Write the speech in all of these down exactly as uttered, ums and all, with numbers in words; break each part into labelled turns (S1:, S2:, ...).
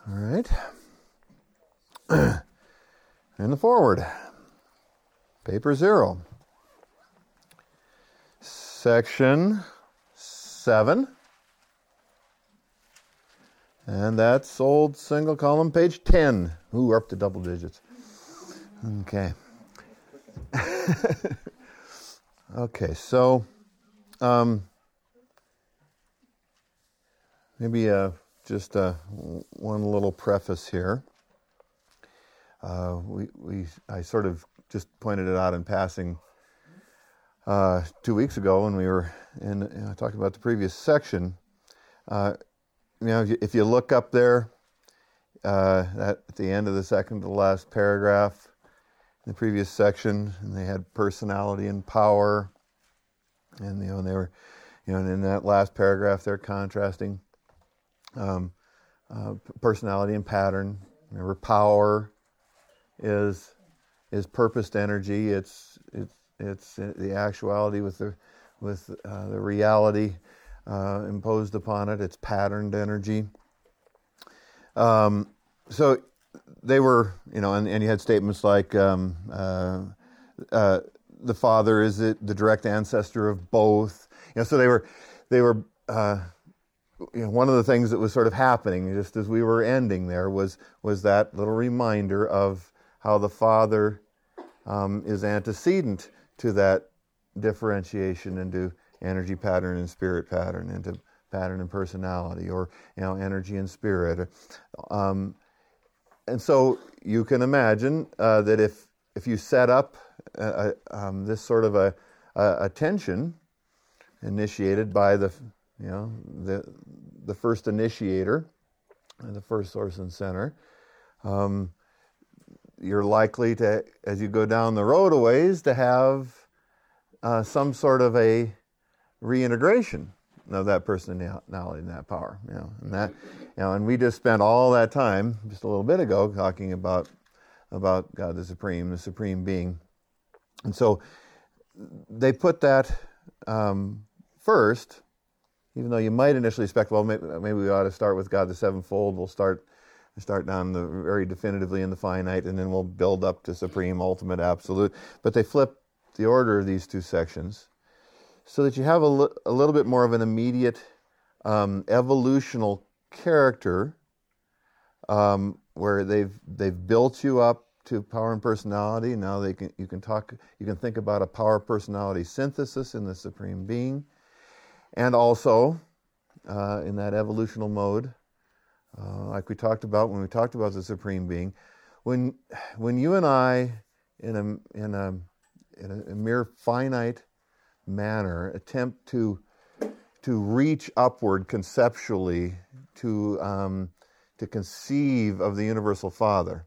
S1: All right. And the forward. Paper zero. Section seven. And that's old single column, page ten. Ooh, we're up to double digits. Okay. Okay, so um, maybe uh, just uh, one little preface here. Uh, we, we, I sort of just pointed it out in passing uh, two weeks ago when we were in, you know, talking about the previous section. Uh, you know, if you look up there uh, at the end of the second to the last paragraph in the previous section, and they had personality and power, and you know, and they were, you know, and in that last paragraph, they're contrasting um, uh, personality and pattern. Remember, power is is purposed energy. It's it's it's the actuality with the with uh, the reality uh, imposed upon it. It's patterned energy. Um, so they were, you know, and, and you had statements like um, uh, uh, the Father is it the direct ancestor of both. You know, so they were they were. Uh, you know, one of the things that was sort of happening just as we were ending there was was that little reminder of how the Father um, is antecedent to that differentiation into energy pattern and spirit pattern, into pattern and personality, or you know, energy and spirit. Um, and so you can imagine uh, that if if you set up uh, um, this sort of a, a, a tension initiated by the you know the the first initiator, the first source and center. Um, you're likely to, as you go down the road a ways, to have uh, some sort of a reintegration of that personality and that power. You know, and that, you know, and we just spent all that time just a little bit ago talking about about God the Supreme, the Supreme Being, and so they put that um, first. Even though you might initially expect, well, maybe, maybe we ought to start with God the Sevenfold. We'll start start down the very definitively in the finite, and then we'll build up to supreme, ultimate, absolute. But they flip the order of these two sections so that you have a, li- a little bit more of an immediate um, evolutional character, um, where they've they've built you up to power and personality. Now they can you can talk you can think about a power personality synthesis in the Supreme Being. And also, uh, in that evolutional mode, uh, like we talked about when we talked about the Supreme Being, when when you and I, in a in a in a, a mere finite manner, attempt to to reach upward conceptually to um, to conceive of the Universal Father,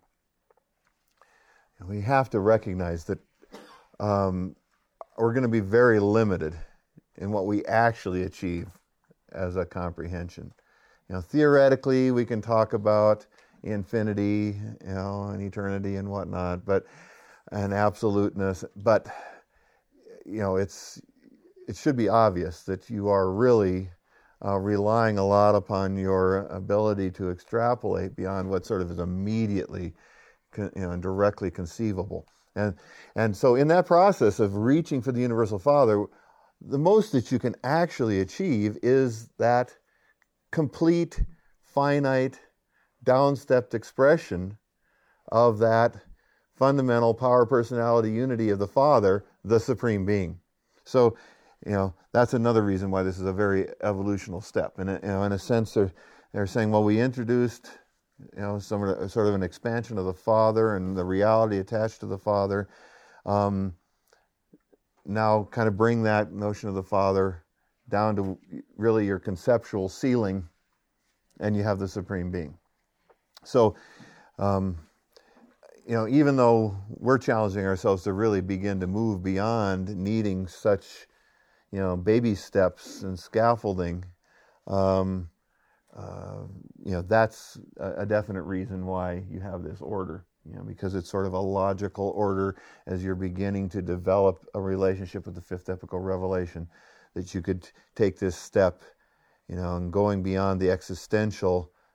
S1: we have to recognize that um, we're going to be very limited in what we actually achieve as a comprehension. You know, theoretically, we can talk about infinity, you know, and eternity and whatnot, but and absoluteness. But you know, it's it should be obvious that you are really uh, relying a lot upon your ability to extrapolate beyond what sort of is immediately, you know, directly conceivable. And and so, in that process of reaching for the Universal Father, the most that you can actually achieve is that complete, finite, downstepped expression of that fundamental power personality unity of the Father, the Supreme Being. So, you know, that's another reason why this is a very evolutional step. And, you know, in a sense, they're, they're saying, well, we introduced, you know, some of the, sort of an expansion of the Father and the reality attached to the Father. Um, now kind of bring that notion of the Father down to really your conceptual ceiling, and you have the Supreme Being. So, um, you know, even though we're challenging ourselves to really begin to move beyond needing such, you know, baby steps and scaffolding, um, uh, you know, that's a, a definite reason why you have this order. You know, because it's sort of a logical order as you're beginning to develop a relationship with the fifth epochal revelation, that you could take this step, you know, and going beyond the existential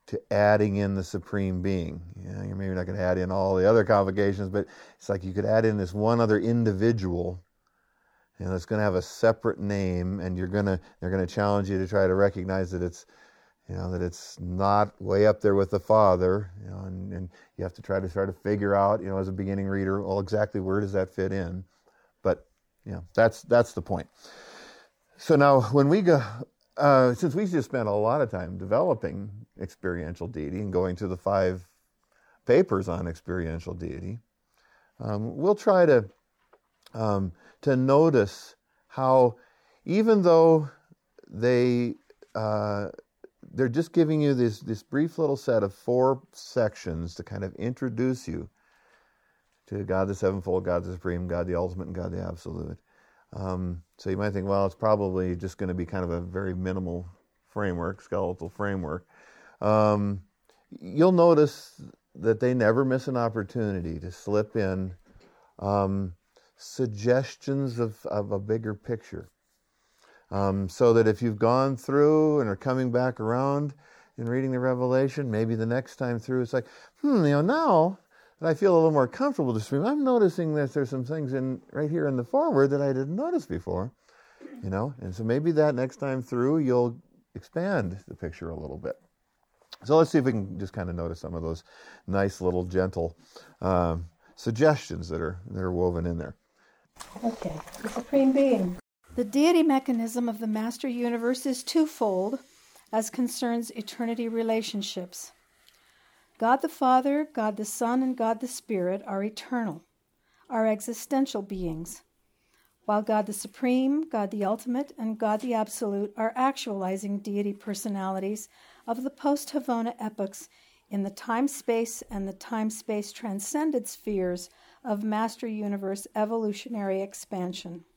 S1: to adding in the Supreme Being. You know, you're maybe not going to add in all the other complications, but it's like you could add in this one other individual, and it's going to have a separate name, and you're going to they're going to challenge you to try to recognize that it's, you know, that it's not way up there with the Father, you know, and, and you have to try to try to figure out, you know, as a beginning reader, well, exactly where does that fit in? But, you know, that's that's the point. So now, when we go, uh, since we just spent a lot of time developing experiential deity and going through the five papers on experiential deity, um, we'll try to um, to notice how, even though they uh, they're just giving you this this brief little set of four sections to kind of introduce you to God the Sevenfold, God the Supreme, God the Ultimate, and God the Absolute. Um, so you might think, well, it's probably just going to be kind of a very minimal framework, skeletal framework. Um, you'll notice that they never miss an opportunity to slip in um, suggestions of, of a bigger picture. Um, so that if you've gone through and are coming back around and reading the Revelation, maybe the next time through it's like, hmm, you know, now that I feel a little more comfortable with this, I'm noticing that there's some things in right here in the foreword that I didn't notice before, you know, and so maybe that next time through you'll expand the picture a little bit. So let's see if we can just kind of notice some of those nice little gentle um, suggestions that are that are woven in there.
S2: Okay, the Supreme Being. The deity mechanism of the Master Universe is twofold as concerns eternity relationships. God the Father, God the Son, and God the Spirit are eternal, are existential beings, while God the Supreme, God the Ultimate, and God the Absolute are actualizing deity personalities of the post-Havona epochs in the time-space and the time-space transcended spheres of Master Universe evolutionary expansion.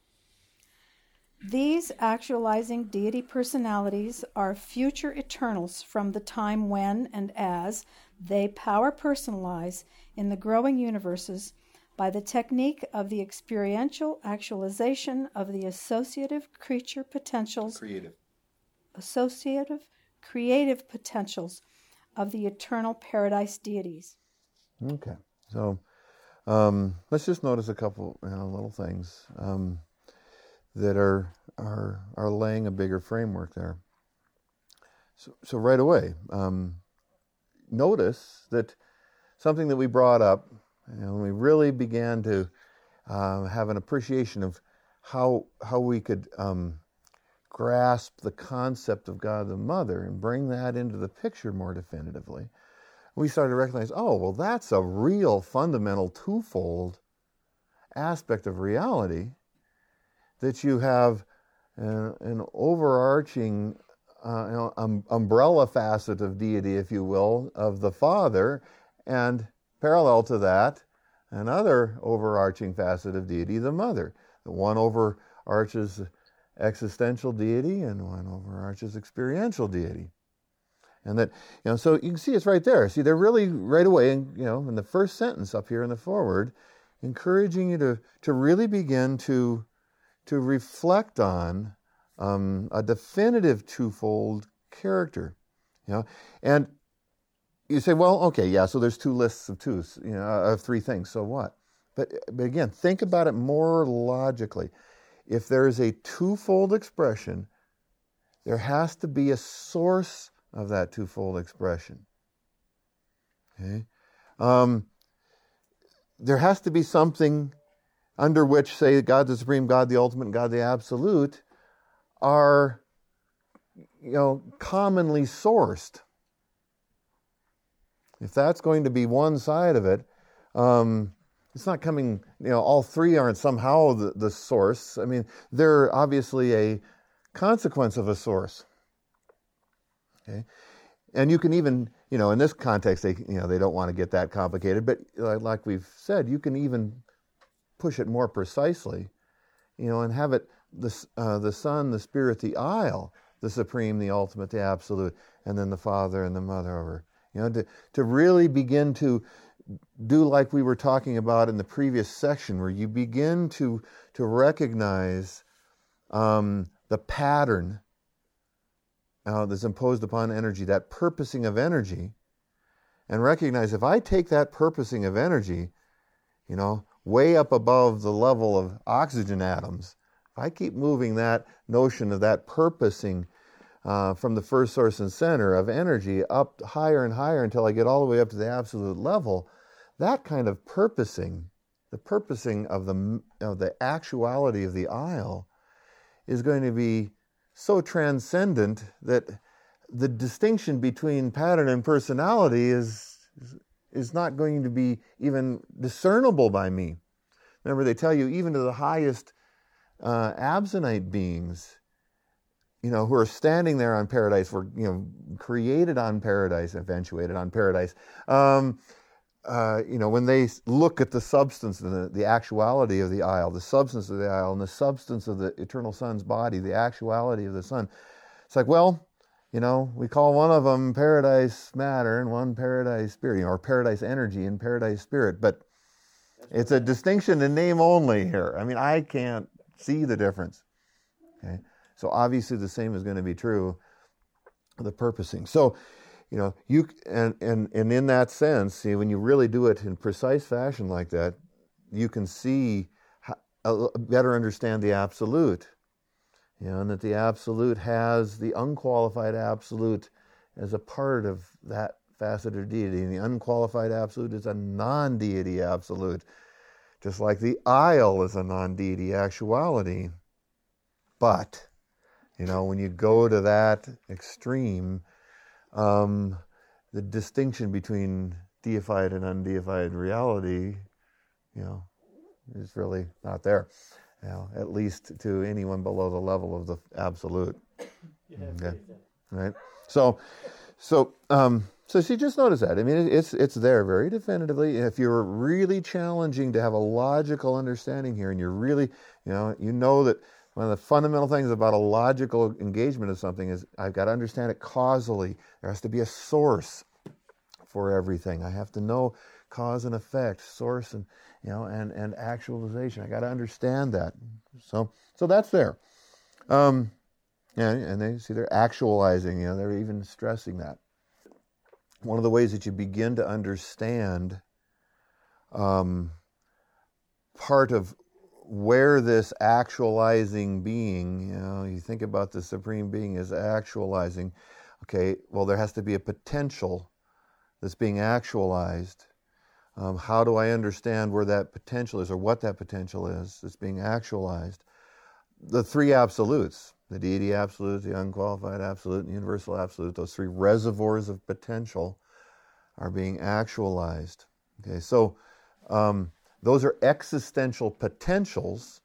S2: These actualizing deity personalities are future eternals from the time when and as they power personalize in the growing universes by the technique of the experiential actualization of the associative creature potentials,
S1: Creative.
S2: associative creative potentials of the eternal paradise deities.
S1: Okay, so um, let's just notice a couple, you know, little things. Um, that are are are laying a bigger framework there. So, so right away, um, notice that something that we brought up, you know, when we really began to uh, have an appreciation of how how we could um, grasp the concept of God the Mother and bring that into the picture more definitively, we started to recognize, oh, well, that's a real fundamental twofold aspect of reality. That you have uh, an overarching uh, you know, um, umbrella facet of deity, if you will, of the Father, and parallel to that, another overarching facet of deity, the Mother. The one overarches existential deity, and one overarches experiential deity. And that, you know, so you can see it's right there. See, they're really right away, in, you know, in the first sentence up here in the foreword, encouraging you to to really begin to to reflect on um, a definitive twofold character, you know, and you say, well, okay, yeah, so there's two lists of twos, you know, of three things, so what? But, but again, think about it more logically. If there is a twofold expression, there has to be a source of that twofold expression. Okay, um, there has to be something under which, say, God the Supreme, God the Ultimate, and God the Absolute are, you know, commonly sourced. If that's going to be one side of it, um, it's not coming, you know, all three aren't somehow the, the source. I mean, they're obviously a consequence of a source. Okay? And you can even, you know, in this context, they, you know, they don't want to get that complicated, but like we've said, you can even push it more precisely, you know, and have it the uh, the Son, the Spirit, the Isle, the Supreme, the Ultimate, the Absolute, and then the Father and the Mother over, you know, to to really begin to do like we were talking about in the previous section, where you begin to to recognize um, the pattern uh, that's imposed upon energy, that purposing of energy, and recognize if I take that purposing of energy, you know, way up above the level of oxygen atoms, if I keep moving that notion of that purposing uh, from the first source and center of energy up higher and higher until I get all the way up to the absolute level, that kind of purposing, the purposing of the, of the actuality of the isle, is going to be so transcendent that the distinction between pattern and personality is, is not going to be even discernible by me. Remember, they tell you even to the highest uh, absonite beings, you know, who are standing there on paradise, were, you know, created on paradise, eventuated on paradise. Um, uh, you know, when they look at the substance and the, the actuality of the isle, the substance of the isle, and the substance of the eternal sun's body, the actuality of the sun, it's like, well, you know, we call one of them paradise matter and one paradise spirit, you know, or paradise energy and paradise spirit, but it's a distinction in name only here. I mean, I can't see the difference. Okay, so obviously the same is going to be true of the purposing. So, you know, you and and and in that sense, see, when you really do it in precise fashion like that, you can see how, uh, better understand the absolute. You know, and that the absolute has the unqualified absolute as a part of that facet of deity. And the unqualified absolute is a non-deity absolute, just like the isle is a non-deity actuality. But, you know, when you go to that extreme, um, the distinction between deified and undeified reality, you know, is really not there. You know, at least to anyone below the level of the absolute. Okay. Right. So, so, um, so see, just notice that. I mean, it's it's there very definitively. If you're really challenging to have a logical understanding here, and you're really, you know, you know that one of the fundamental things about a logical engagement of something is I've got to understand it causally. There has to be a source for everything. I have to know cause and effect, source and, you know, and, and actualization. I got to understand that. So, so that's there. Um, yeah, and they see they're actualizing, you know, they're even stressing that. One of the ways that you begin to understand um, part of where this actualizing being, you know, you think about the Supreme Being as actualizing, okay, well, there has to be a potential that's being actualized. Um, how do I understand where that potential is, or what that potential is that's being actualized? The three absolutes, the deity absolute, the unqualified absolute, and the universal absolute, those three reservoirs of potential are being actualized. Okay, so um, those are existential potentials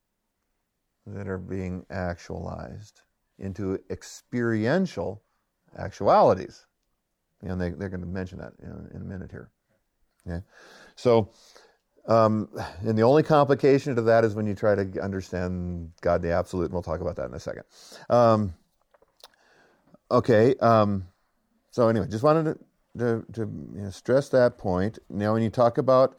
S1: that are being actualized into experiential actualities. And they, they're going to mention that in, in a minute here. Okay, so, um, and the only complication to that is when you try to understand God the Absolute, and we'll talk about that in a second. Um, okay, um, so anyway, just wanted to, to, to you know, stress that point. Now, when you talk about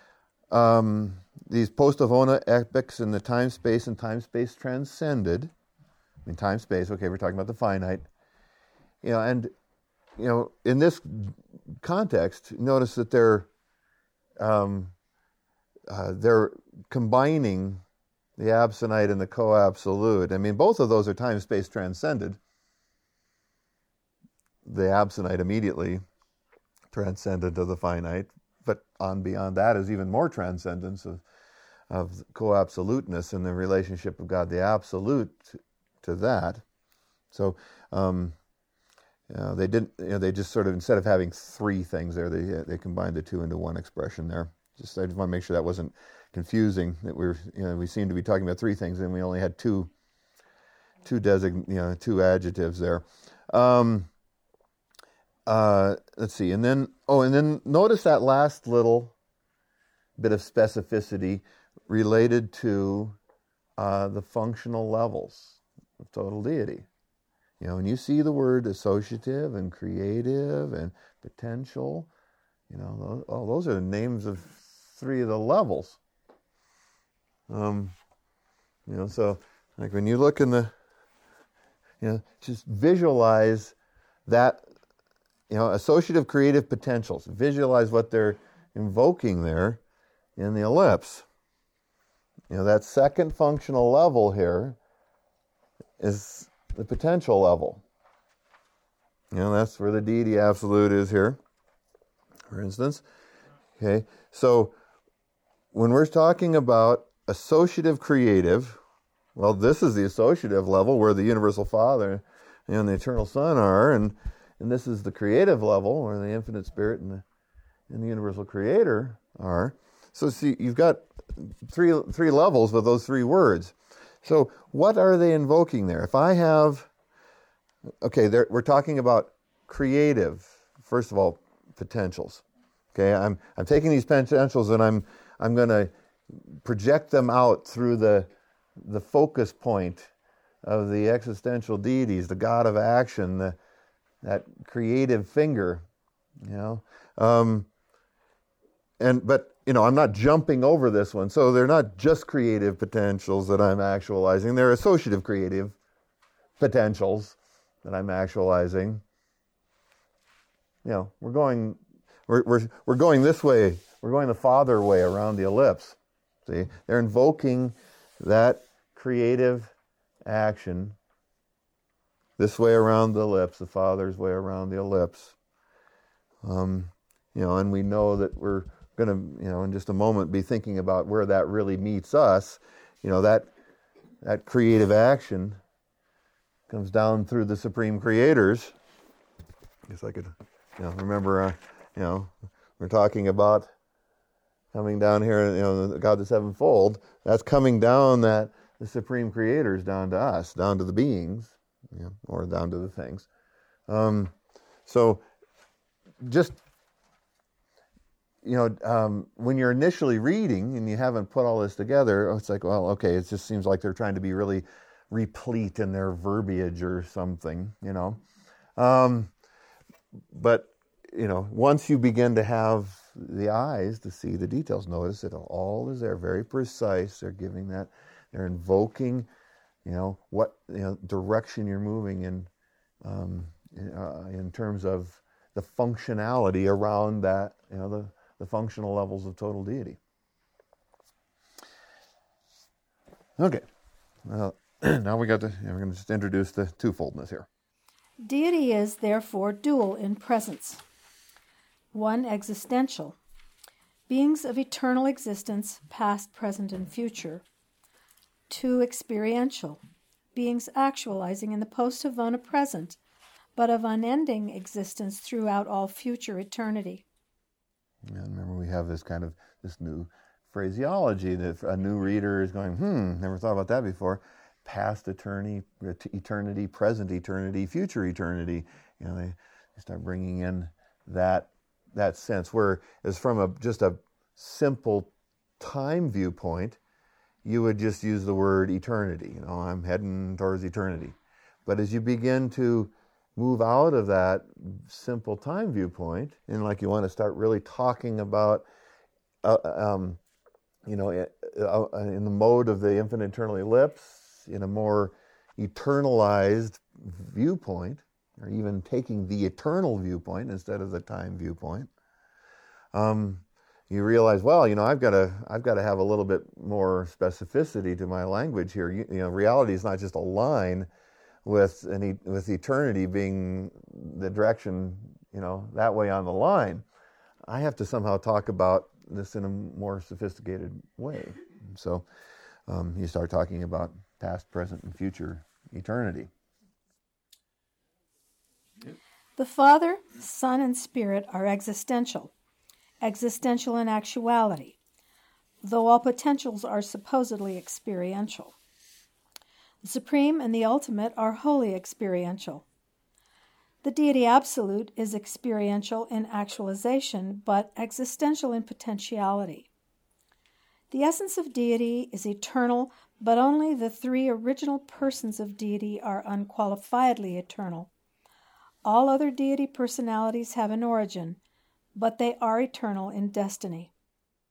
S1: um, these post-Avona epics and the time-space and time-space transcended, I mean, time-space, okay, we're talking about the finite, you know, and, you know, in this context, notice that they're Um, uh, they're combining the absonite and the co-absolute. I mean, both of those are time-space transcended. The absonite immediately transcended to the finite, but on beyond that is even more transcendence of, of co-absoluteness in the relationship of God, the absolute, to, to that. So um, you know, they didn't. You know, they just sort of, instead of having three things there, they they combined the two into one expression there. Just I just want to make sure that wasn't confusing. That we're you know we seem to be talking about three things, and we only had two two design you know two adjectives there. Um, uh, let's see, and then oh, and then notice that last little bit of specificity related to uh, the functional levels of total deity. You know, when you see the word associative and creative and potential, you know, those, oh, those are the names of three of the levels. Um, you know, so like when you look in the You know, just visualize that, you know, associative creative potentials. Visualize what they're invoking there in the ellipse. You know, that second functional level here is the potential level. You know, that's where the deity absolute is here, for instance. Okay, so when we're talking about associative creative, well, this is the associative level where the universal Father and the eternal Son are, and, and this is the creative level where the infinite Spirit and the, and the universal Creator are. So see, you've got three three levels with those three words. So what are they invoking there? If I have, okay, we're talking about creative, first of all, potentials. Okay, I'm I'm taking these potentials and I'm I'm going to project them out through the the focus point of the existential deities, the God of action, the, that creative finger, you know. Um, and but you know, I'm not jumping over this one, so they're not just creative potentials that I'm actualizing; they're associative creative potentials that I'm actualizing. You know, we're going. We're, we're, we're going this way. We're going the Father way around the ellipse. See? They're invoking that creative action this way around the ellipse, the Father's way around the ellipse. Um, you know, and we know that we're going to, you know, in just a moment be thinking about where that really meets us. You know, that that creative action comes down through the Supreme Creators. I guess I could, you know, remember... Uh, You know, we're talking about coming down here, you know, God the Sevenfold. That's coming down that the Supreme Creators down to us, down to the beings, you know, or down to the things. Um, so just, you know, um, when you're initially reading and you haven't put all this together, it's like, well, okay, it just seems like they're trying to be really replete in their verbiage or something, you know. Um, but You know, once you begin to have the eyes to see the details, notice that all is there, very precise. They're giving that, they're invoking, you know, what, you know, direction you're moving in, um, in, uh, in terms of the functionality around that, you know, the, the functional levels of total deity. Okay, well, now we got to, you know, we're going to just introduce the twofoldness here.
S2: Deity is, therefore, dual in presence. One, existential. Beings of eternal existence, past, present, and future. Two, experiential. Beings actualizing in the post-Havona present, but of unending existence throughout all future eternity.
S1: Yeah, remember, we have this kind of, this new phraseology that a new reader is going, hmm, never thought about that before. Past eternity, eternity, present eternity, future eternity. You know, they, they start bringing in that that sense, where is from a just a simple time viewpoint, you would just use the word eternity. You know, I'm heading towards eternity. But as you begin to move out of that simple time viewpoint, and like you want to start really talking about, uh, um, you know, in the mode of the infinite eternal ellipse, in a more eternalized viewpoint, or even taking the eternal viewpoint instead of the time viewpoint, um, you realize, well, you know, I've got to, I've got to have a little bit more specificity to my language here. You, you know, reality is not just a line with an, with eternity being the direction, you know, that way on the line. I have to somehow talk about this in a more sophisticated way. So um, you start talking about past, present, and future eternity.
S2: The Father, Son, and Spirit are existential, existential in actuality, though all potentials are supposedly experiential. The Supreme and the Ultimate are wholly experiential. The Deity Absolute is experiential in actualization, but existential in potentiality. The essence of Deity is eternal, but only the three original persons of Deity are unqualifiedly eternal. All other deity personalities have an origin, but they are eternal in destiny.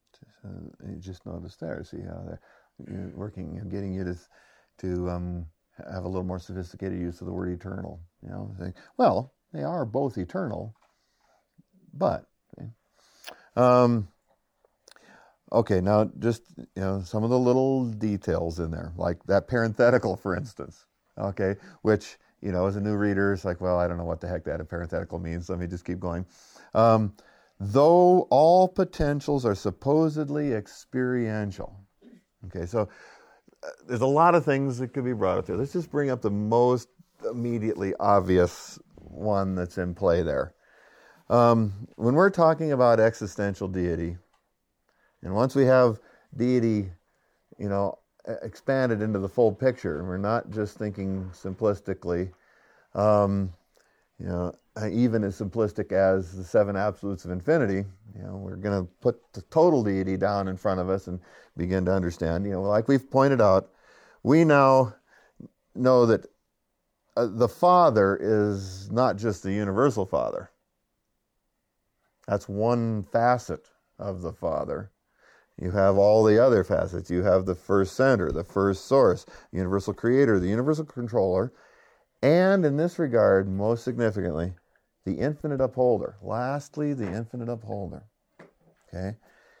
S1: Uh, you just noticed there, see how they're working and getting you to, to um, have a little more sophisticated use of the word eternal. You know, saying, well, they are both eternal, but okay. Um, okay, now just you know some of the little details in there, like that parenthetical, for instance. Okay, which you know, as a new reader, it's like, well, I don't know what the heck that parenthetical means. Let me just keep going. Um, though all potentials are supposedly experiential. Okay, so uh, there's a lot of things that could be brought up there. Let's just bring up the most immediately obvious one that's in play there. Um, when we're talking about existential deity, and once we have deity, you know, expanded into the full picture, and we're not just thinking simplistically, um, you know, even as simplistic as the seven absolutes of infinity, you know, we're going to put the total deity down in front of us and begin to understand, you know, like we've pointed out, we now know that uh, the Father is not just the universal Father. That's one facet of the Father. You have all the other facets. You have the first center, the first source, universal creator, the universal controller, and in this regard, most significantly, the infinite upholder. Lastly, the infinite upholder. Okay?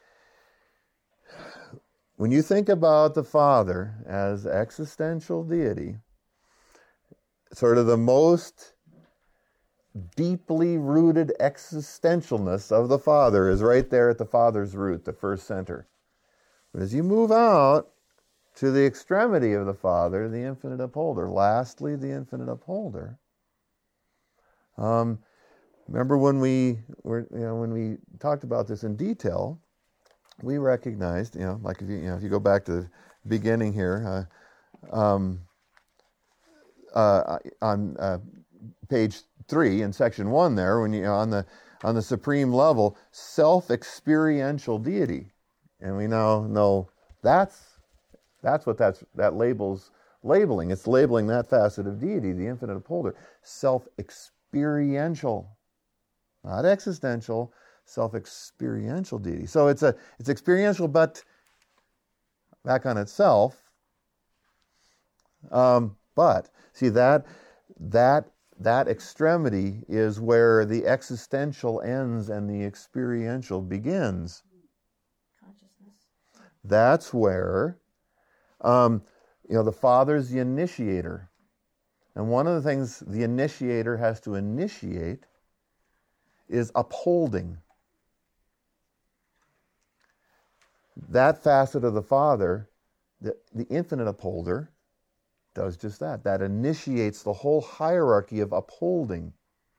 S1: When you think about the Father as existential deity, sort of the most deeply rooted existentialness of the Father is right there at the Father's root, the first center. But as you move out to the extremity of the Father, the infinite upholder, lastly, the infinite upholder. Um, remember when we were, you know, when we talked about this in detail, we recognized, you know, like if you, you know, if you go back to the beginning here, uh, um, uh, on uh, page three in section one there, when you, on the on the supreme level, self-experiential deity, and we now know that's that's what that's that labels labeling. It's labeling that facet of deity, the infinite upholder, self-experiential, not existential, self-experiential deity. So it's a it's experiential, but back on itself. Um, but see that that. That extremity is where the existential ends and the experiential begins. Consciousness. That's where, um, you know, the Father's the initiator. And one of the things the initiator has to initiate is upholding. That facet of the Father, the, the infinite upholder, does just that. That initiates the whole hierarchy of upholding.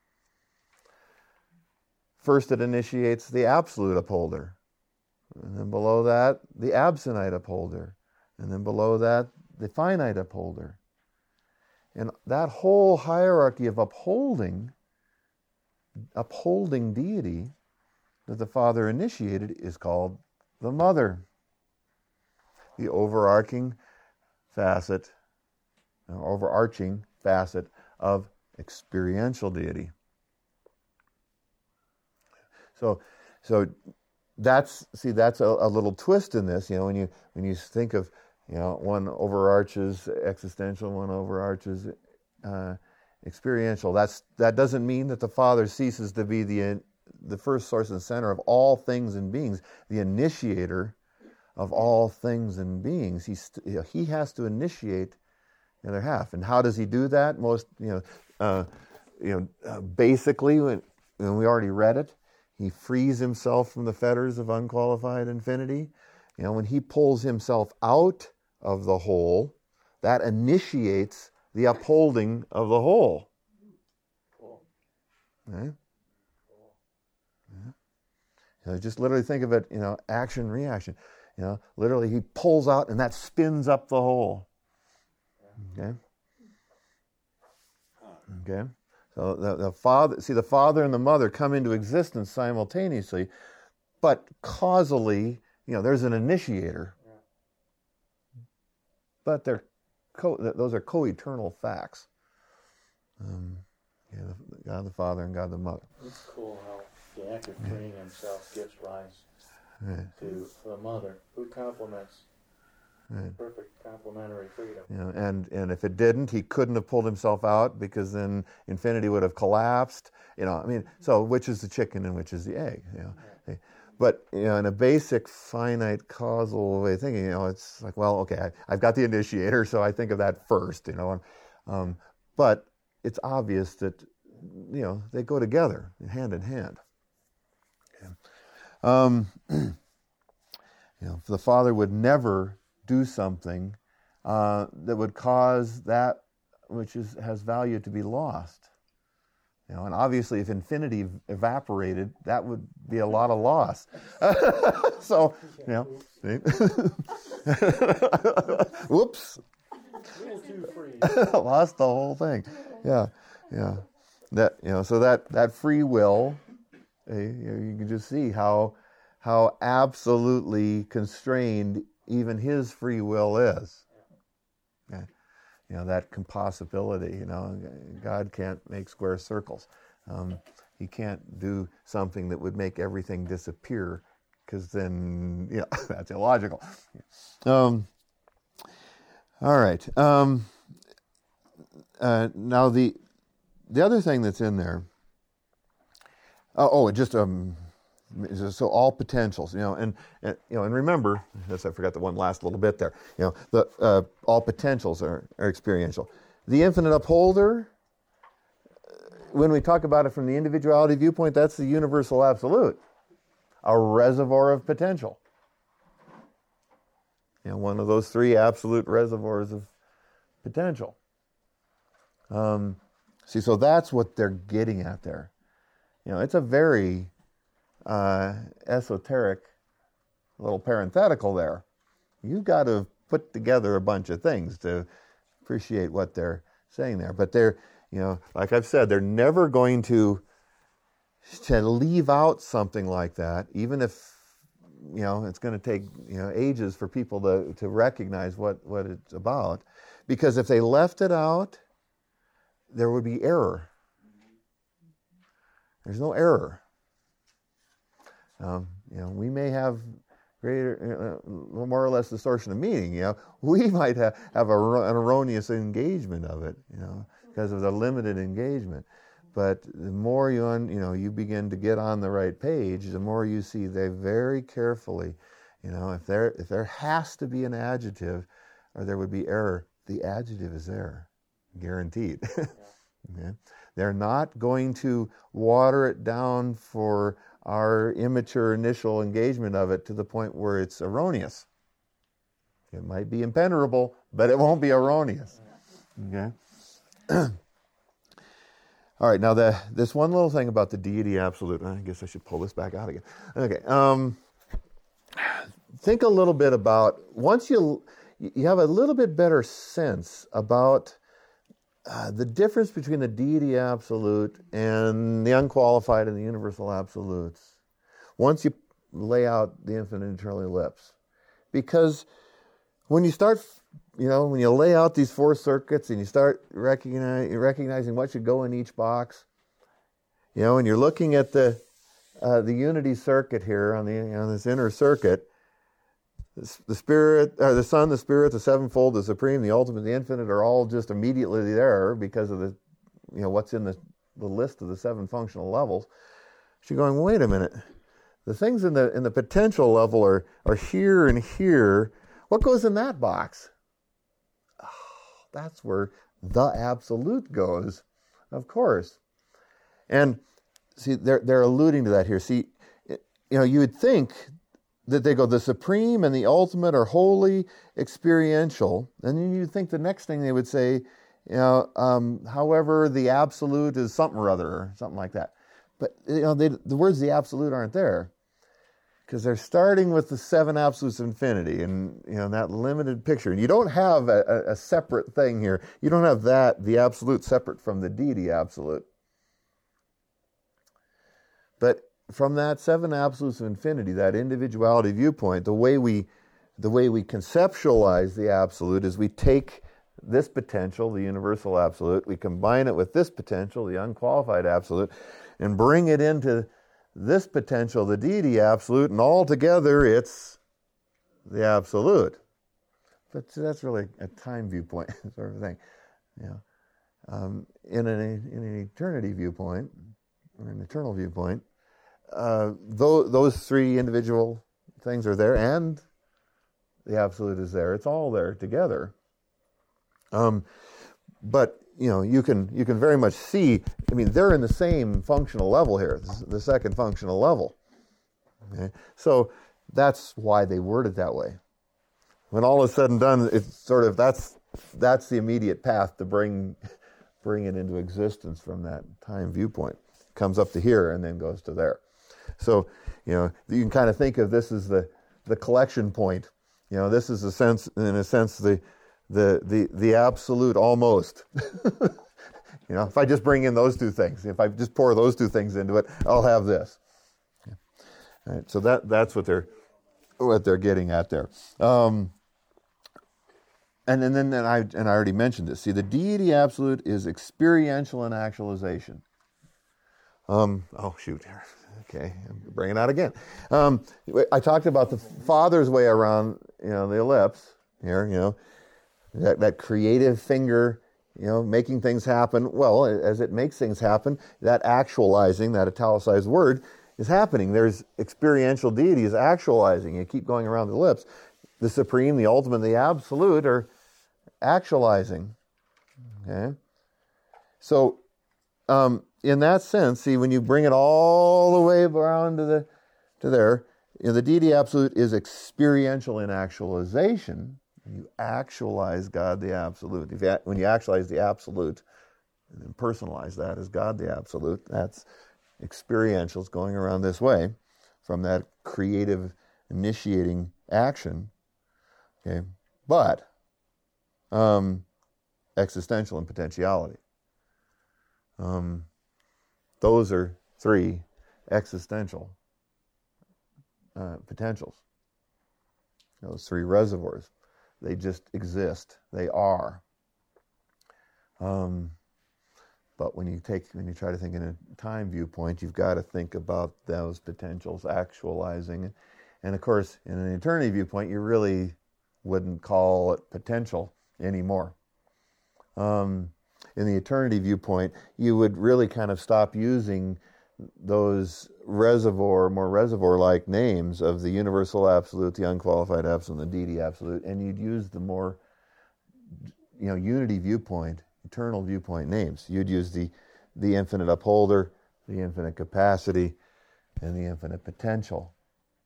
S1: First, it initiates the absolute upholder. And then below that, the absentite upholder. And then below that, the finite upholder. And that whole hierarchy of upholding, upholding deity that the Father initiated is called the Mother. The overarching facet overarching facet of experiential deity. So, so that's see that's a, a little twist in this. You know, when you when you think of, you know, one overarches existential, one overarches uh, experiential. That's that doesn't mean that the Father ceases to be the the first source and center of all things and beings, the initiator of all things and beings. He's you know, he has to initiate the other half. And how does he do that? Most, you know, uh, you know, uh, basically, when, when we already read it, he frees himself from the fetters of unqualified infinity. You know, when he pulls himself out of the whole, that initiates the upholding of the whole. Cool. Right? Cool. Yeah. You know, just literally think of it, you know, action, reaction. You know, literally he pulls out and that spins up the whole. Okay. Okay. So the, the father, see, the Father and the Mother come into existence simultaneously, but causally, you know, there's an initiator. Yeah. But they're co- those are co-eternal facts. Um, yeah, the, God the Father and God the Mother.
S3: It's cool how the act of freeing himself gives rise right. to the Mother, who complements
S1: Right.
S3: Perfect complementary freedom.
S1: You know, and, and if it didn't, he couldn't have pulled himself out, because then infinity would have collapsed. You know, I mean, so which is the chicken and which is the egg? You know, yeah. But you know, in a basic finite causal way of thinking, you know, it's like, well, okay, I, I've got the initiator, so I think of that first. You know, um, but it's obvious that you know they go together, hand in hand. Okay. Um, you know, the Father would never do something uh, that would cause that which is, has value to be lost. You know, and obviously, if infinity evaporated, that would be a lot of loss. So, you know, whoops,
S3: A little too free.
S1: lost the whole thing. Yeah, yeah. That you know, so that that free will, uh, you know, you can just see how how absolutely constrained even his free will is. Okay. You know, that compossibility, you know, God can't make square circles. Um, he can't do something that would make everything disappear, because then, you know, that's illogical. Um, all right. Um, uh, now, the the other thing that's in there, oh, oh it just, um, so all potentials, you know, and, and you know, and remember, yes, I forgot the one last little bit there. You know, the uh, all potentials are, are experiential. The infinite upholder, when we talk about it from the individuality viewpoint, that's the universal absolute, a reservoir of potential. You know, one of those three absolute reservoirs of potential. Um, see, so that's what they're getting at there. You know, it's a very Uh, esoteric little parenthetical there. You've got to put together a bunch of things to appreciate what they're saying there. But they're, you know, like I've said, they're never going to to leave out something like that, even if, you know, it's going to take, you know, ages for people to, to recognize what, what it's about. Because if they left it out, there would be error. There's no error. Um, you know, we may have greater, uh, more or less distortion of meaning. You know, we might have, have a, an erroneous engagement of it. You know, because of the limited engagement. But the more you, un, you know, you begin to get on the right page, the more you see they very carefully. You know, if there if there has to be an adjective, or there would be error, the adjective is there, guaranteed. Okay? They're not going to water it down for our immature initial engagement of it to the point where it's erroneous. It might be impenetrable, but it won't be erroneous. Okay? All right, now the, this one little thing about the deity absolute, I guess I should pull this back out again. Okay, um, think a little bit about, once you, you have a little bit better sense about Uh, the difference between the deity absolute and the unqualified and the universal absolutes, once you lay out the infinite eternal ellipse. Because when you start, you know, when you lay out these four circuits and you start recognize, recognizing what should go in each box, you know, and you're looking at the uh, the unity circuit here on the you know, this inner circuit, the Spirit, or the Son, the Spirit, the sevenfold, the Supreme, the Ultimate, the Infinite are all just immediately there because of the, you know, what's in the, the list of the seven functional levels. So you're going, well, wait a minute. The things in the in the potential level are are here and here. What goes in that box? Oh, that's where the absolute goes, of course. And see, they're they're alluding to that here. See, you know, you would think that they go, the supreme and the ultimate are wholly experiential. And then you think the next thing they would say, you know, um, however, the absolute is something or other, or something like that. But, you know, they, the words the absolute aren't there. Because they're starting with the seven absolutes of infinity and, you know, that limited picture. And you don't have a, a separate thing here. You don't have that, the absolute, separate from the deity absolute. But from that seven absolutes of infinity, that individuality viewpoint, the way we the way we conceptualize the absolute is we take this potential, the universal absolute, we combine it with this potential, the unqualified absolute, and bring it into this potential, the deity absolute, and all together it's the absolute. but that's really a time viewpoint sort of thing. You know, um, in an in an eternity viewpoint, or an eternal viewpoint, uh, those those three individual things are there, and the absolute is there. It's all there together. Um, but you know, you can you can very much see. I mean, they're in the same functional level here, the second functional level. Okay? So that's why they word it that way. When all is said and done, it's sort of that's that's the immediate path to bring bring it into existence from that time viewpoint. It comes up to here and then goes to there. So you know, you can kind of think of this as the the collection point. You know, this is a sense, in a sense, the the the the absolute almost. You know, if I just bring in those two things, if I just pour those two things into it, I'll have this. Okay. All right, so that that's what they're what they're getting at there. Um, and, and then and I and I already mentioned this. See, the deity absolute is experiential in actualization. Um, oh shoot, here. Okay, I'm bringing it out again. Um, I talked about the Father's way around, you know, the ellipse here. You know, that that creative finger, you know, making things happen. Well, as it makes things happen, that actualizing, that italicized word, is happening. There's experiential deity is actualizing. You keep going around the ellipse. The supreme, the ultimate, the absolute are actualizing. Okay, so. Um, in that sense, see, when you bring it all the way around to the to there, you know, the deity absolute is experiential in actualization. You actualize God the absolute. If you, when you actualize the absolute, and then personalize that as God the absolute, that's experiential. It's going around this way from that creative initiating action. Okay, but um, existential in potentiality. Um, those are three existential uh, potentials. Those three reservoirs. They just exist. They are. Um, but when you take, when you try to think in a time viewpoint, you've got to think about those potentials actualizing. And of course, in an eternity viewpoint, you really wouldn't call it potential anymore. Um, In the eternity viewpoint, you would really kind of stop using those reservoir, more reservoir-like names of the universal absolute, the unqualified absolute, and the deity absolute, and you'd use the more, you know, unity viewpoint, eternal viewpoint names. You'd use the, the infinite upholder, the infinite capacity, and the infinite potential.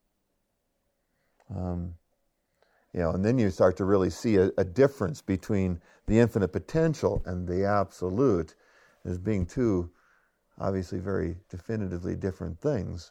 S1: Um, You know, and then you start to really see a, a difference between the infinite potential and the absolute as being two, obviously, very definitively different things.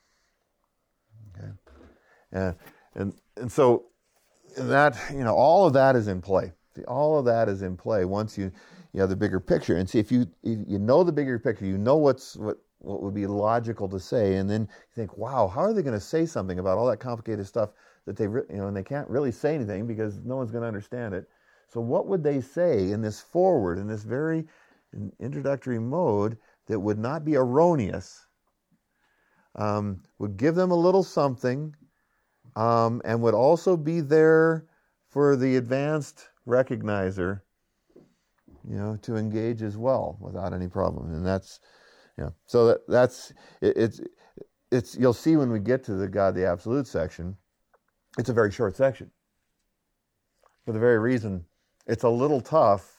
S1: Okay, and and and so that, you know, all of that is in play. See, all of that is in play once you you have the bigger picture. And see, if you if you know the bigger picture, you know what's what what would be logical to say, and then you think, wow, how are they going to say something about all that complicated stuff that they, you know, and they can't really say anything because no one's going to understand it. So what would they say in this forward, in this very introductory mode that would not be erroneous, um, would give them a little something, um, and would also be there for the advanced recognizer, you know, to engage as well without any problem. And that's, you know, so that, that's, it, it's, it's, you'll see when we get to the God the Absolute section, it's a very short section. For the very reason, it's a little tough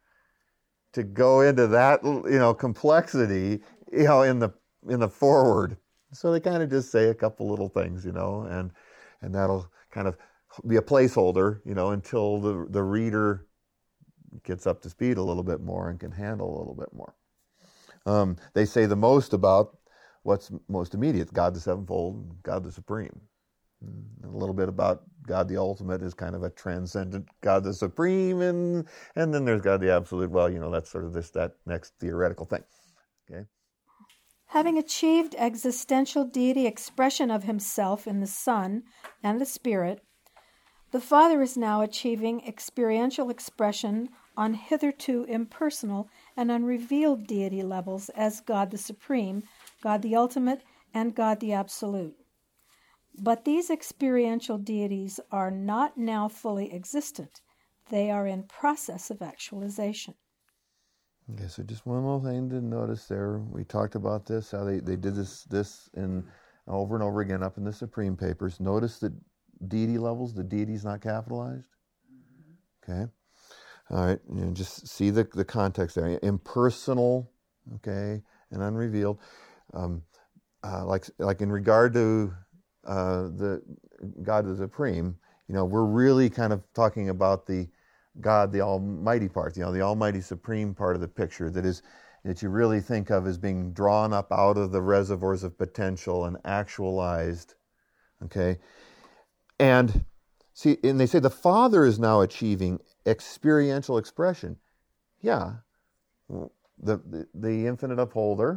S1: to go into that, you know, complexity, you know, in the in the forward. So they kind of just say a couple little things, you know, and and that'll kind of be a placeholder, you know, until the the reader gets up to speed a little bit more and can handle a little bit more. Um, they say the most about what's most immediate: God the Sevenfold, God the Supreme. A little bit about God the Ultimate is kind of a transcendent God the Supreme, and and then there's God the Absolute. Well, you know, that's sort of this that next theoretical thing. Okay.
S2: Having achieved existential deity expression of himself in the Son and the Spirit, the Father is now achieving experiential expression on hitherto impersonal and unrevealed deity levels as God the Supreme, God the Ultimate, and God the Absolute. But these experiential deities are not now fully existent. They are in process of actualization.
S1: Okay, so just one little thing to notice there. We talked about this, how they, they did this this in over and over again up in the Supreme Papers. Notice the deity levels, the deity's not capitalized. Okay. All right, you know, just see the, the context there. Impersonal, okay, and unrevealed. Um, uh, like like in regard to uh, the God the Supreme, you know, we're really kind of talking about the God, the Almighty part, you know, the Almighty Supreme part of the picture that is that you really think of as being drawn up out of the reservoirs of potential and actualized. Okay, and see, and they say the Father is now achieving experiential expression. Yeah, the the, the infinite upholder,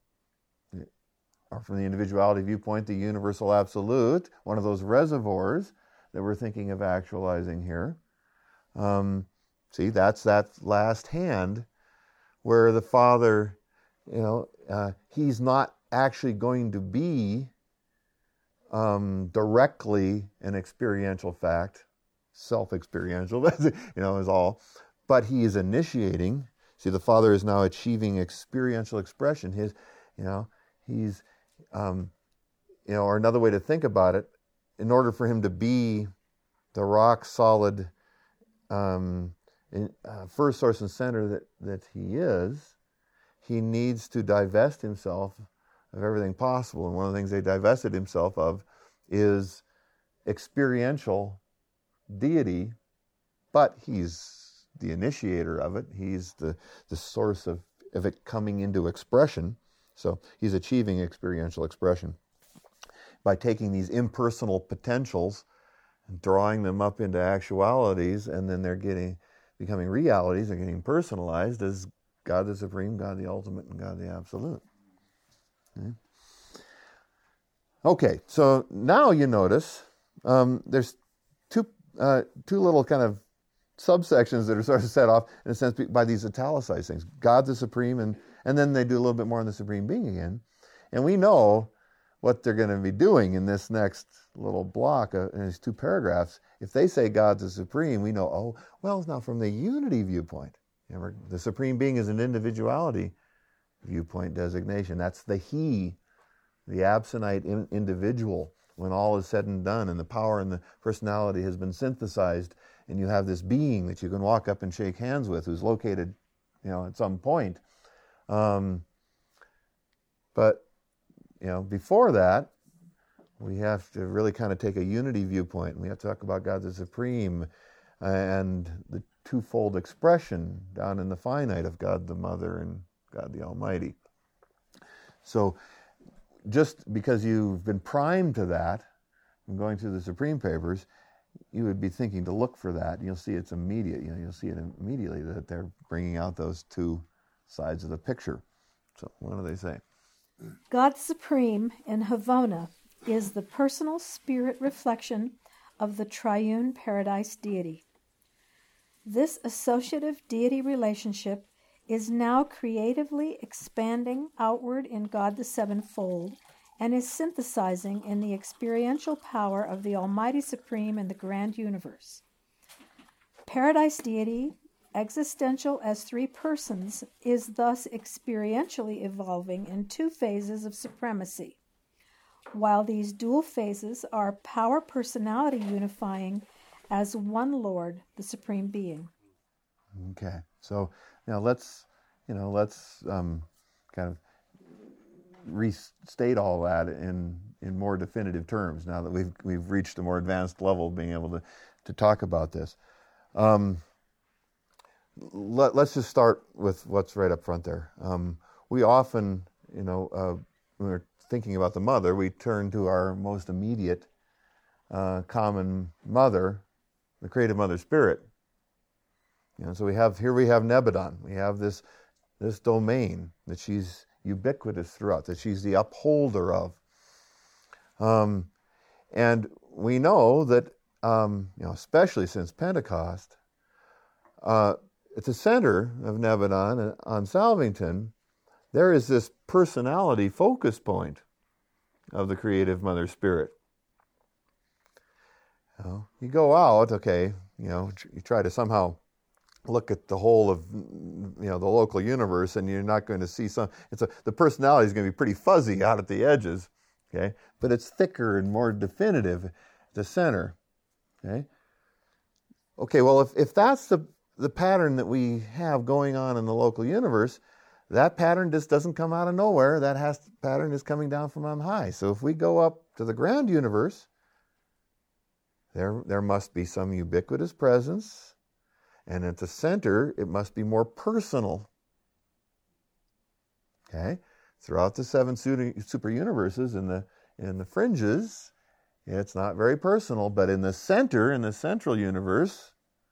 S1: or from the individuality viewpoint, the universal absolute, one of those reservoirs that we're thinking of actualizing here. Um, see, that's that last hand where the Father, you know, uh, he's not actually going to be um, directly an experiential fact, self-experiential, you know, is all, but he is initiating. See, the Father is now achieving experiential expression. His, you know, he's, um, you know, or another way to think about it, in order for him to be the rock solid Um, in, uh, first source and center that, that he is, he needs to divest himself of everything possible. And one of the things they divested himself of is experiential deity, but he's the initiator of it. He's the, the source of, of it coming into expression. So he's achieving experiential expression by taking these impersonal potentials, drawing them up into actualities, and then they're getting becoming realities. They're getting personalized as God the Supreme, God the Ultimate, and God the Absolute. Okay, okay, so now you notice um, there's two uh, two little kind of subsections that are sort of set off in a sense by these italicized things. God the Supreme, and and then they do a little bit more on the Supreme Being again, and we know what they're going to be doing in this next little block, uh, in these two paragraphs. If they say God's the Supreme, we know, oh, well, now from the unity viewpoint, remember, the Supreme Being is an individuality viewpoint designation. That's the He, the absentite in, individual, when all is said and done, and the power and the personality has been synthesized, and you have this being that you can walk up and shake hands with, who's located, you know, at some point. Um, but You know, before that, we have to really kind of take a unity viewpoint. We have to talk about God the Supreme and the twofold expression down in the finite of God the Mother and God the Almighty. So just because you've been primed to that, from going through the Supreme Papers, you would be thinking to look for that. You'll see it's immediate. You know, you'll see it immediately that they're bringing out those two sides of the picture. So what do they say?
S2: God Supreme in Havona is the personal spirit reflection of the triune paradise deity. This associative deity relationship is now creatively expanding outward in God the Sevenfold and is synthesizing in the experiential power of the Almighty Supreme in the grand universe. Paradise deity, existential as three persons, is thus experientially evolving in two phases of supremacy, while these dual phases are power personality unifying as one Lord, the Supreme Being.
S1: Okay, so now let's, you know, let's um, kind of restate all that in in more definitive terms. Now that we've we've reached a more advanced level of being able to to talk about this. Um, Let, let's just start with what's right up front there. Um, we often, you know, uh, when we're thinking about the mother, we turn to our most immediate uh, common mother, the creative mother spirit. You know, so we have here we have Nebadon. We have this this domain that she's ubiquitous throughout, that she's the upholder of. Um, and we know that, um, you know, especially since Pentecost, uh, at the center of Nebadon on Salvington, there is this personality focus point of the creative mother spirit. You know, you go out, okay, you know, you try to somehow look at the whole of, you know, the local universe, and you're not going to see some, it's a, the personality is going to be pretty fuzzy out at the edges, okay, but it's thicker and more definitive at the center, okay. Okay, well, if, if that's the, the pattern that we have going on in the local universe, that pattern just doesn't come out of nowhere. That has, pattern is coming down from on high. So if we go up to the ground universe, there, there must be some ubiquitous presence, and at the center, it must be more personal. Okay? Throughout the seven super universes in the, in the fringes, it's not very personal, but in the center, in the central universe,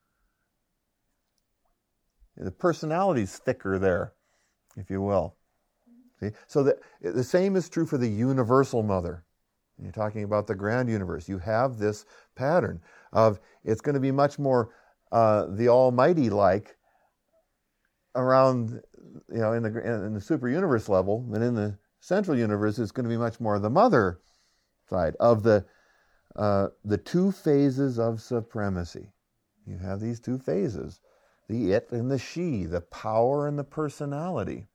S1: the personality's thicker there, if you will. See? So the, the same is true for the universal mother. You're talking about the ground universe. You have this pattern of it's going to be much more uh, the Almighty-like around, you know, in the in the super universe level, and in the central universe, it's going to be much more the mother side of the uh, the two phases of supremacy. You have these two phases, the it and the she, the power and the personality.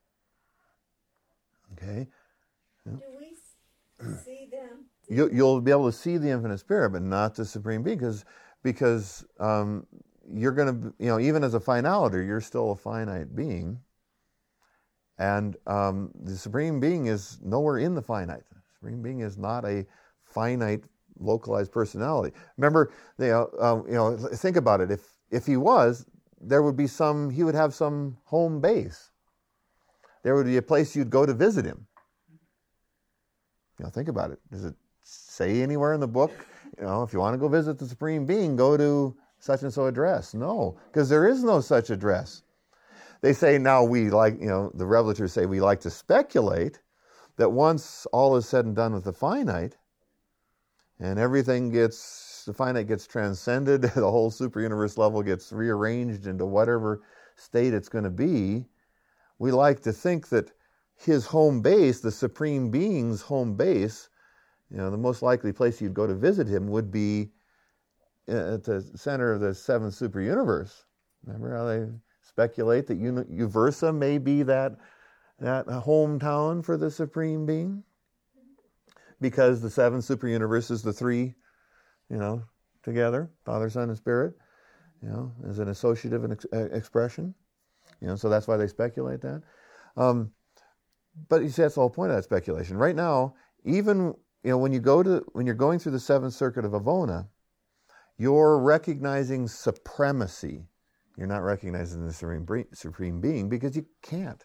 S1: Okay.
S4: Do we see them?
S1: You, you'll be able to see the infinite spirit, but not the supreme being, because because um, you're going to, you know, even as a finaliter, you're still a finite being, and um, the supreme being is nowhere in the finite. The supreme being is not a finite, localized personality. Remember, you know, um, you know, think about it. If if he was, there would be some. He would have some home base. There would be a place you'd go to visit him. You know, think about it. Does it say anywhere in the book, you know, if you want to go visit the Supreme Being, go to such and so address? No, because there is no such address. They say now we like, you know, the revelators say we like to speculate that once all is said and done with the finite, and everything gets, the finite gets transcended, the whole super universe level gets rearranged into whatever state it's going to be, we like to think that his home base, the Supreme Being's home base, you know, the most likely place you'd go to visit him would be at the center of the seventh super universe. Remember how they speculate that Uversa may be that, that hometown for the Supreme Being? Because the seventh super universe is the three, you know, together, Father, Son, and Spirit, you know, as an associative and ex- expression. You know, so that's why they speculate that. Um, But you see, that's the whole point of that speculation. Right now, even, you know, when you go to when you're going through the seventh circuit of Avona, you're recognizing supremacy. You're not recognizing the supreme, supreme being, because you can't.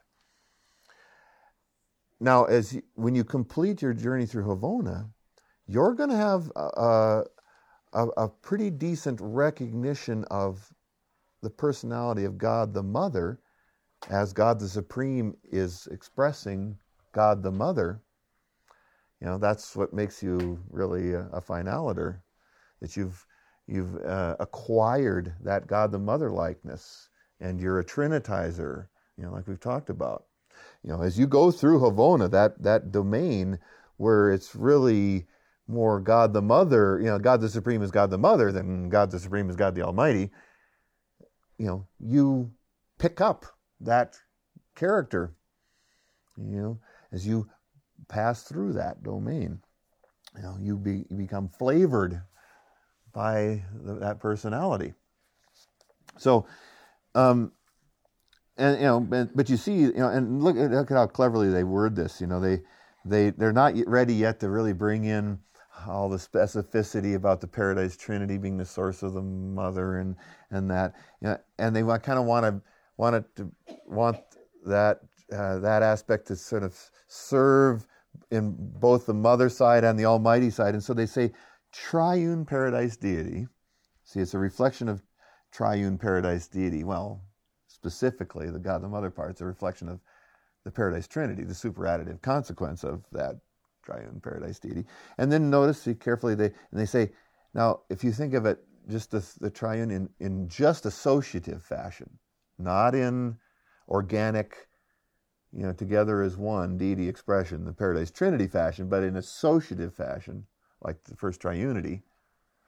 S1: Now, as you, when you complete your journey through Havona, you're going to have a, a, a pretty decent recognition of the personality of God the Mother, as God the Supreme is expressing God the Mother. You know, that's what makes you really a, a finaliter, that you've you've uh, acquired that God the Mother likeness, and you're a trinitizer, you know, like we've talked about. You know, as you go through Havona, that that domain where it's really more God the Mother, you know, God the Supreme is God the Mother, than God the Supreme is God the Almighty, you know, you pick up that character, you know, as you pass through that domain. You know, you, be, you become flavored by the, that personality. So, um, and you know, but, but you see, you know, and look, look at how cleverly they word this. You know, they they they're not yet ready yet to really bring in all the specificity about the Paradise Trinity being the source of the Mother, and and that, you know, and they kind of want to want it to want that uh, that aspect to sort of serve in both the Mother side and the Almighty side, and so they say triune Paradise Deity. See, it's a reflection of triune Paradise Deity. Well, specifically, the God the Mother part is a reflection of the Paradise Trinity, the superadditive consequence of that triune Paradise Deity. And then notice, see carefully, they and they say, now, if you think of it, just the, the triune in, in just associative fashion, not in organic, you know, together as one deity expression, the Paradise Trinity fashion, but in associative fashion, like the first triunity,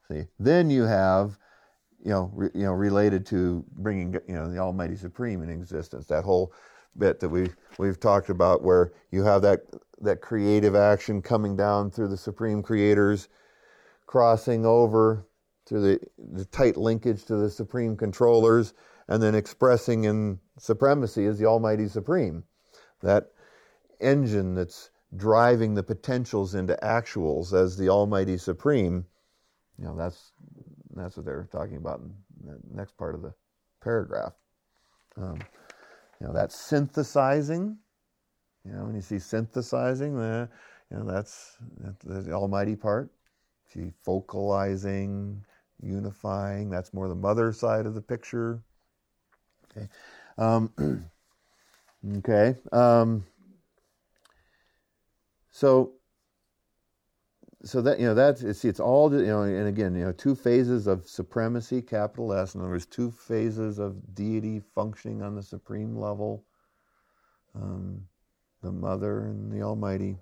S1: See, then you have, you know, re, you know, related to bringing, you know, the Almighty Supreme in existence. That whole bit that we we've talked about, where you have that that creative action coming down through the Supreme Creators, crossing over through the, the tight linkage to the Supreme Controllers, and then expressing in supremacy as the Almighty Supreme. That engine that's driving the potentials into actuals as the Almighty Supreme, you know, that's that's what they're talking about in the next part of the paragraph. Um, you know, that synthesizing, you know, when you see synthesizing, uh, you know, that's, that's the Almighty part. See, focalizing, unifying, that's more the mother side of the picture. Okay. Um, okay. Um, so, so that, you know, that's, see, it's all, you know, and again, you know, two phases of supremacy, capital S. In other words, two phases of deity functioning on the supreme level. Um, the Mother and the Almighty.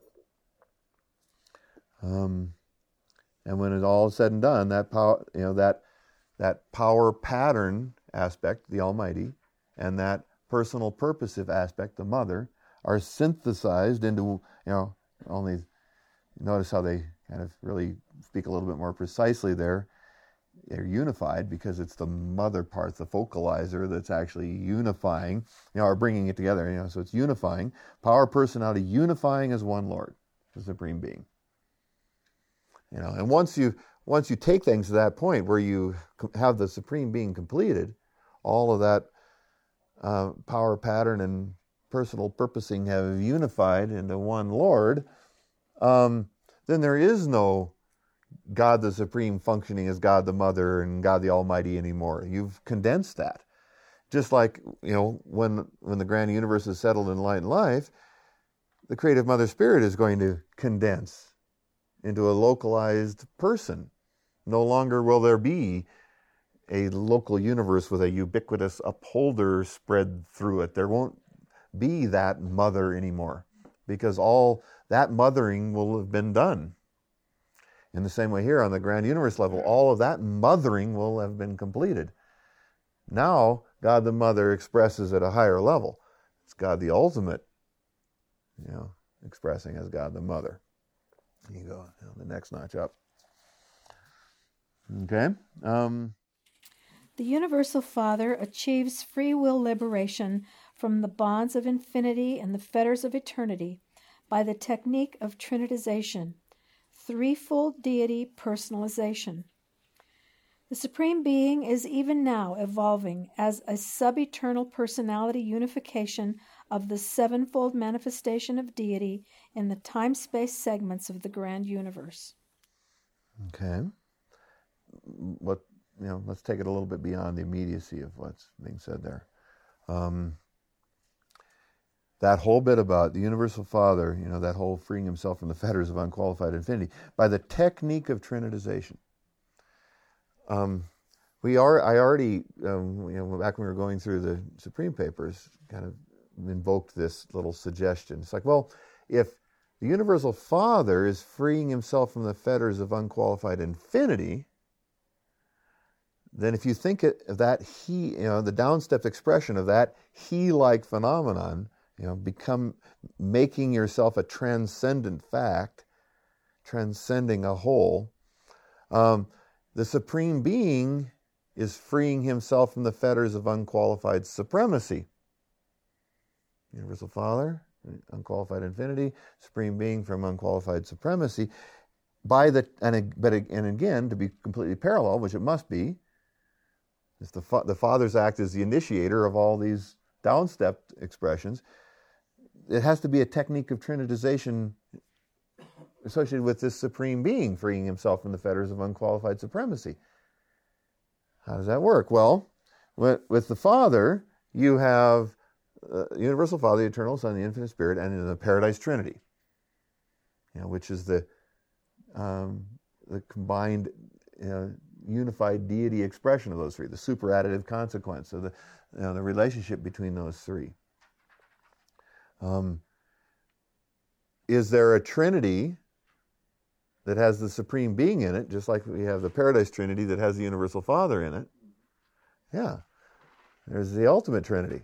S1: Um, and when it's all said and done, that power, you know, that that power pattern aspect, the Almighty, and that personal purposive aspect, the Mother, are synthesized into, you know, only notice how they kind of really speak a little bit more precisely there. They're unified because it's the mother part, the focalizer, that's actually unifying, you know, or bringing it together. You know, so it's unifying, power, personality, unifying as one Lord, the Supreme Being. You know, and once you once you take things to that point where you have the Supreme Being completed, all of that uh, power pattern and personal purposing have unified into one Lord, um, then there is no God the Supreme functioning as God the Mother and God the Almighty anymore. You've condensed that. Just like, you know, when when the grand universe is settled in light and life, the creative Mother Spirit is going to condense into a localized person. No longer will there be a local universe with a ubiquitous upholder spread through it. There won't be that mother anymore, because all that mothering will have been done. In the same way here on the grand universe level, all of that mothering will have been completed. Now, God the Mother expresses at a higher level. It's God the ultimate, you know, expressing as God the Mother. You go, you know, the next notch up. Okay. Um,
S2: the Universal Father achieves free will liberation from the bonds of infinity and the fetters of eternity by the technique of trinitization, threefold deity personalization. The Supreme Being is even now evolving as a sub-eternal personality unification of the sevenfold manifestation of deity in the time-space segments of the grand universe.
S1: Okay. What, you know, let's take it a little bit beyond the immediacy of what's being said there. Um, that whole bit about the Universal Father, you know, that whole freeing himself from the fetters of unqualified infinity by the technique of trinitization. Um, we are. I already, um, you know, back when we were going through the Supreme Papers, kind of invoked this little suggestion. It's like, well, if the Universal Father is freeing himself from the fetters of unqualified infinity, then if you think of that he, you know, the downstep expression of that he-like phenomenon, you know, become making yourself a transcendent fact, transcending a whole. Um, the Supreme Being is freeing himself from the fetters of unqualified supremacy. Universal Father, unqualified infinity, Supreme Being from unqualified supremacy. By the and but and again, to be completely parallel, which it must be, is the fa- the Father's act is the initiator of all these downstep expressions. It has to be a technique of trinitization associated with this Supreme Being freeing himself from the fetters of unqualified supremacy. How does that work? Well, with the Father, you have uh, Universal Father, the Eternal Son, the Infinite Spirit, and in the Paradise Trinity, you know, which is the um, the combined, you know, unified deity expression of those three, the superadditive consequence of the, you know, the relationship between those three. Um, is there a Trinity that has the Supreme Being in it, just like we have the Paradise Trinity that has the Universal Father in it. Yeah. There's the Ultimate Trinity.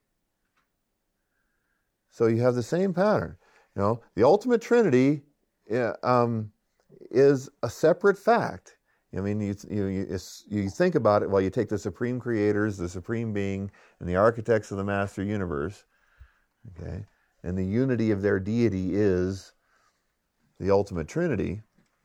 S1: So you have the same pattern. You know, the Ultimate Trinity yeah, um, is a separate fact. I mean, you, you, you, you think about it, well, you take the Supreme Creators, the Supreme Being, and the architects of the Master Universe, okay, and the unity of their deity is the Ultimate Trinity.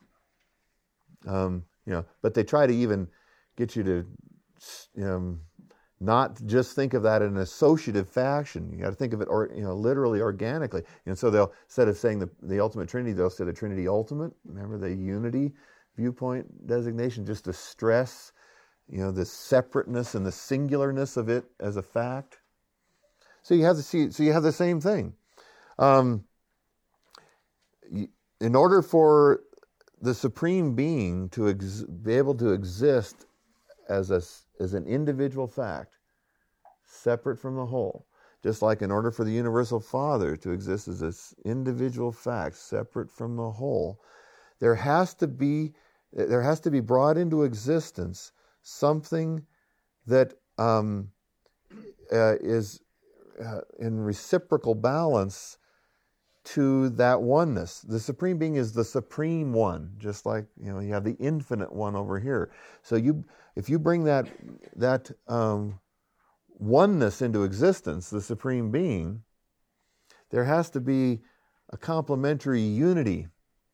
S1: Um, you know, but they try to even get you to, you know, not just think of that in an associative fashion. You got to think of it, or you know, literally, organically. And so they'll, instead of saying the, the Ultimate Trinity, they'll say the Trinity Ultimate. Remember the unity viewpoint designation, just to stress, you know, the separateness and the singularness of it as a fact. So you have the so you have the same thing. Um, you, in order for the Supreme Being to ex- be able to exist as a as an individual fact, separate from the whole, just like in order for the Universal Father to exist as an individual fact, separate from the whole, there has to be there has to be brought into existence something that um, uh, is uh, in reciprocal balance to that oneness. The Supreme Being is the Supreme One, just like you know you have the Infinite One over here. So you, if you bring that that um, oneness into existence, the Supreme Being, there has to be a complementary unity.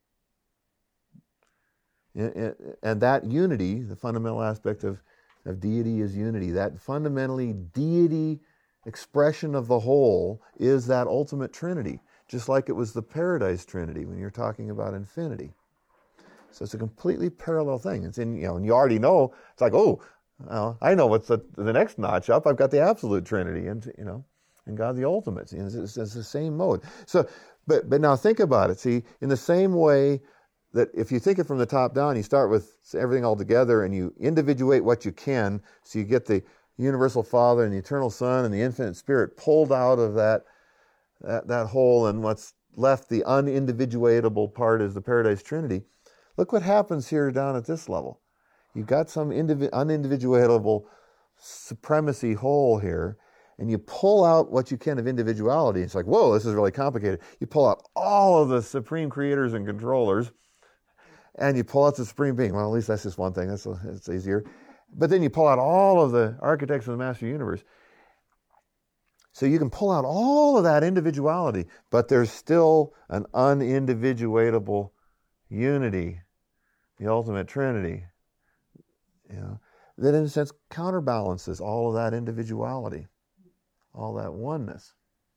S1: And that unity, the fundamental aspect of, of deity is unity. That fundamentally deity expression of the whole is that Ultimate Trinity, just like it was the Paradise Trinity when you're talking about infinity. So it's a completely parallel thing. It's in, you know, and you already know, it's like, oh, well, I know what's the, the next notch up. I've got the Absolute Trinity, and you know, and God the Ultimate. It's, it's, it's the same mode. So, but but now think about it. See, in the same way that if you think it from the top down, you start with everything all together and you individuate what you can, so you get the Universal Father and the Eternal Son and the Infinite Spirit pulled out of that that, that whole, and what's left, the unindividuatable part, is the Paradise Trinity. Look what happens here down at this level. You've got some indivi- unindividuatable supremacy whole here, and you pull out what you can of individuality. It's like, whoa, this is really complicated. You pull out all of the supreme creators and controllers, and you pull out the Supreme Being. Well, at least that's just one thing. That's, that's easier. But then you pull out all of the architects of the Master Universe. So you can pull out all of that individuality, but there's still an unindividuatable unity, the Ultimate Trinity, you know, that in a sense counterbalances all of that individuality, all that oneness.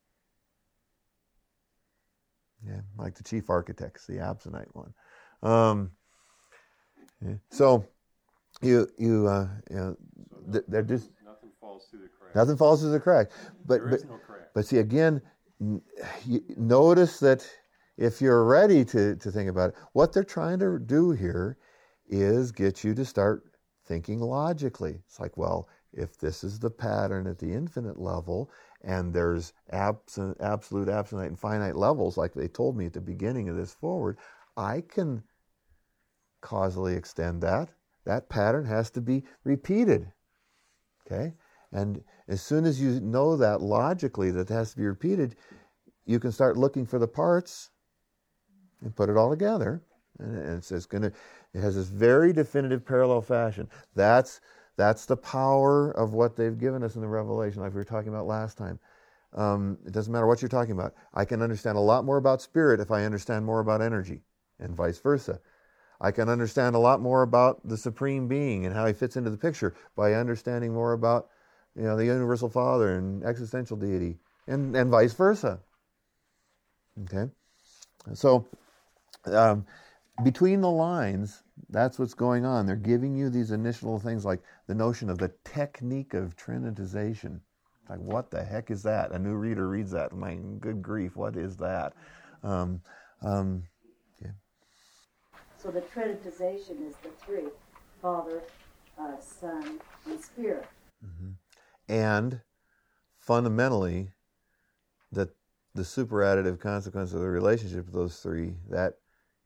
S1: Yeah, like the chief architects, the Absonite one. Um, yeah. So you you uh, you know, they're just
S3: nothing falls through the crack.
S1: Nothing falls through the crack. But
S3: there
S1: but,
S3: is no crack.
S1: But see again, you notice that if you're ready to to think about it, what they're trying to do here is get you to start thinking logically. It's like, well, if this is the pattern at the infinite level, and there's absent, absolute, absolute, and finite levels, like they told me at the beginning of this forward, I can causally extend that. That pattern has to be repeated. Okay? And as soon as you know that logically, that has to be repeated, you can start looking for the parts and put it all together. And it's, it's going to, it has this very definitive parallel fashion. That's that's the power of what they've given us in the Revelation, like we were talking about last time. Um, it doesn't matter what you're talking about. I can understand a lot more about spirit if I understand more about energy, and vice versa. I can understand a lot more about the Supreme Being and how he fits into the picture by understanding more about, you know, the Universal Father and existential deity, and, and vice versa. Okay? So, um, between the lines, that's what's going on. They're giving you these initial things like the notion of the technique of trinitization. Like, what the heck is that? A new reader reads that. My good grief, what is that? Um, um, yeah.
S5: So the trinitization is the three: Father, uh, Son, and Spirit.
S1: Mm-hmm. And fundamentally, that the superadditive consequence of the relationship of those three, that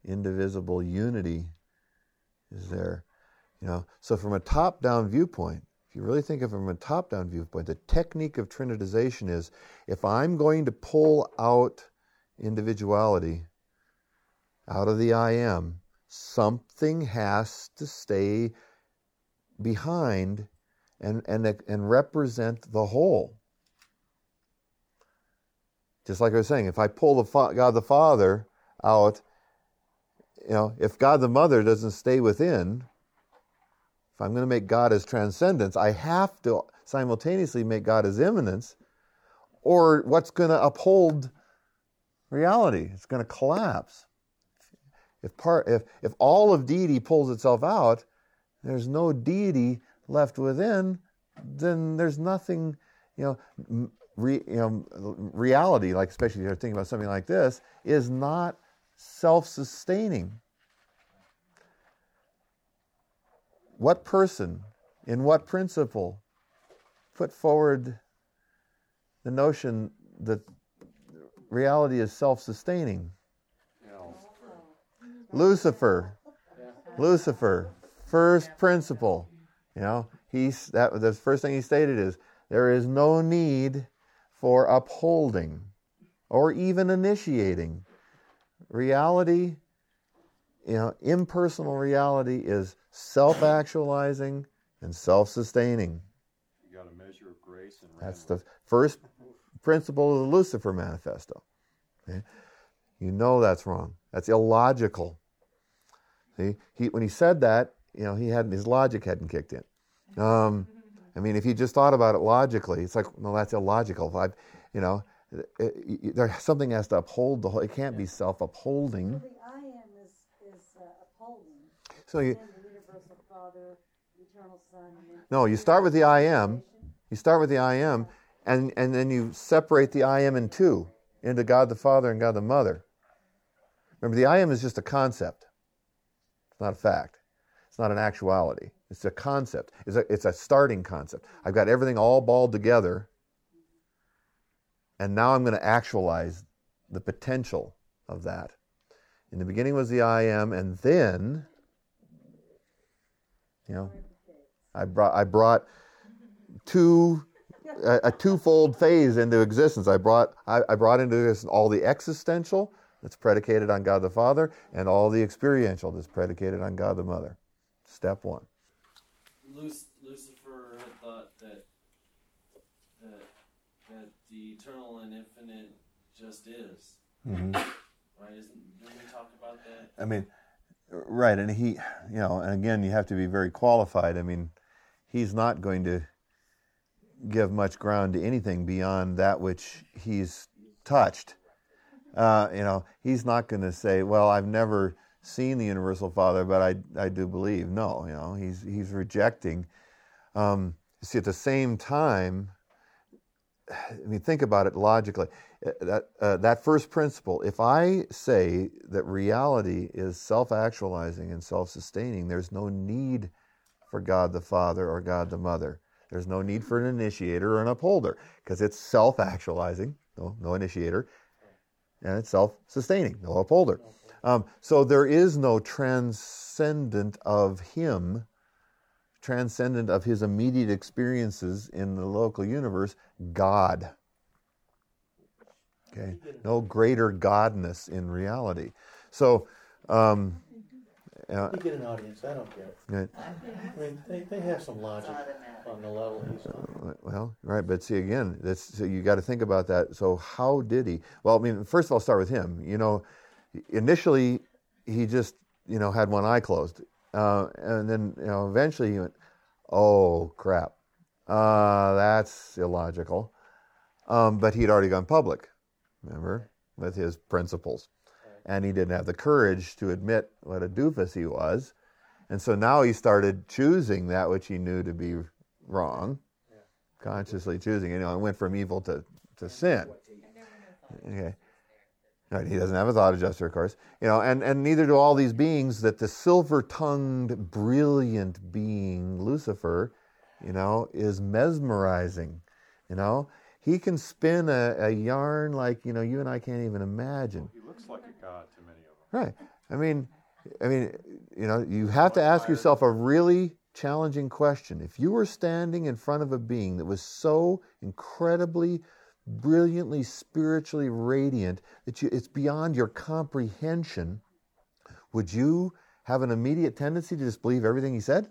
S1: indivisible unity is there. You know, so from a top-down viewpoint, if you really think of it from a top-down viewpoint, the technique of trinitization is, if I'm going to pull out individuality out of the I am, something has to stay behind and, and, and represent the whole. Just like I was saying, if I pull the fa- God the Father out, you know, if God the Mother doesn't stay within, if I'm going to make God as transcendence, I have to simultaneously make God as immanence, or what's going to uphold reality? It's going to collapse. If part, if if all of deity pulls itself out, there's no deity left within, then there's nothing, you know, re, you know, reality, like especially if you're thinking about something like this, is not self-sustaining. What person, in what principle, put forward the notion that reality is self-sustaining?
S3: No.
S1: Lucifer. Lucifer, first principle. You know, he's that. The first thing he stated is there is no need for upholding or even initiating. Reality, you know, impersonal reality is self-actualizing and self-sustaining.
S3: You got a measure of grace and
S1: That's the first principle of the Lucifer Manifesto. Okay? You know that's wrong. That's illogical. See, he, when he said that, you know, he hadn't, his logic hadn't kicked in. Um, I mean, if he just thought about it logically, it's like, no, that's illogical. If I, you know, it, it, there something has to uphold the whole. It can't be self-upholding.
S5: So the I am is, is uh, upholding.
S1: So you,
S5: And the universal Father, eternal Son. And then
S1: no, you start with the I am. You start with the I am, and and then you separate the I am in two, into God the Father and God the Mother. Remember, the I am is just a concept. It's not a fact. It's not an actuality. It's a concept. It's a, it's a starting concept. I've got everything all balled together, and now I'm going to actualize the potential of that. In the beginning was the I am, and then, you know, I brought I brought two a, a twofold phase into existence. I brought I, I brought into existence all the existential that's predicated on God the Father, and all the experiential that's predicated on God the Mother. Step one.
S6: Lucifer had thought that, that that the eternal and infinite just is.
S1: Mm-hmm.
S6: Right? Isn't, didn't we talk about that?
S1: I mean, right, and he, you know, and again, you have to be very qualified. I mean, he's not going to give much ground to anything beyond that which he's touched. Uh, you know, he's not going to say, well, I've never seen the Universal Father, but I I do believe. No, you know, he's he's rejecting. Um, see, at the same time, I mean, think about it logically. That uh, that first principle, if I say that reality is self-actualizing and self-sustaining, there's no need for God the Father or God the Mother. There's no need for an initiator or an upholder, because it's self-actualizing, no, no initiator, and it's self-sustaining, no upholder. Um, so there is no transcendent of him, transcendent of his immediate experiences in the local universe, God. Okay, no greater godness in reality. So, um, uh,
S7: You get an audience, I don't get it. I mean, they, they have some logic on the level he's on.
S1: Well, right, but see again, that's so you got to think about that. So how did he? Well, I mean, first of all, start with him. You know, initially he just you know had one eye closed, uh, and then you know eventually he went, "Oh crap, uh, that's illogical." Um, but he'd already gone public, remember, with his principles, and he didn't have the courage to admit what a doofus he was, and so now he started choosing that which he knew to be wrong, yeah. consciously choosing. You know, it went from evil to, to sin. Okay, right? He doesn't have a thought adjuster, of course. You know, and, and neither do all these beings. That the silver-tongued, brilliant being Lucifer, you know, is mesmerizing. You know, he can spin a, a yarn like you know you and I can't even imagine.
S3: He looks like a god to many of them.
S1: Right. I mean, I mean, you know, you have to ask yourself a really challenging question. If you were standing in front of a being that was so incredibly, brilliantly, spiritually radiant that you, it's beyond your comprehension, would you have an immediate tendency to just believe everything he said?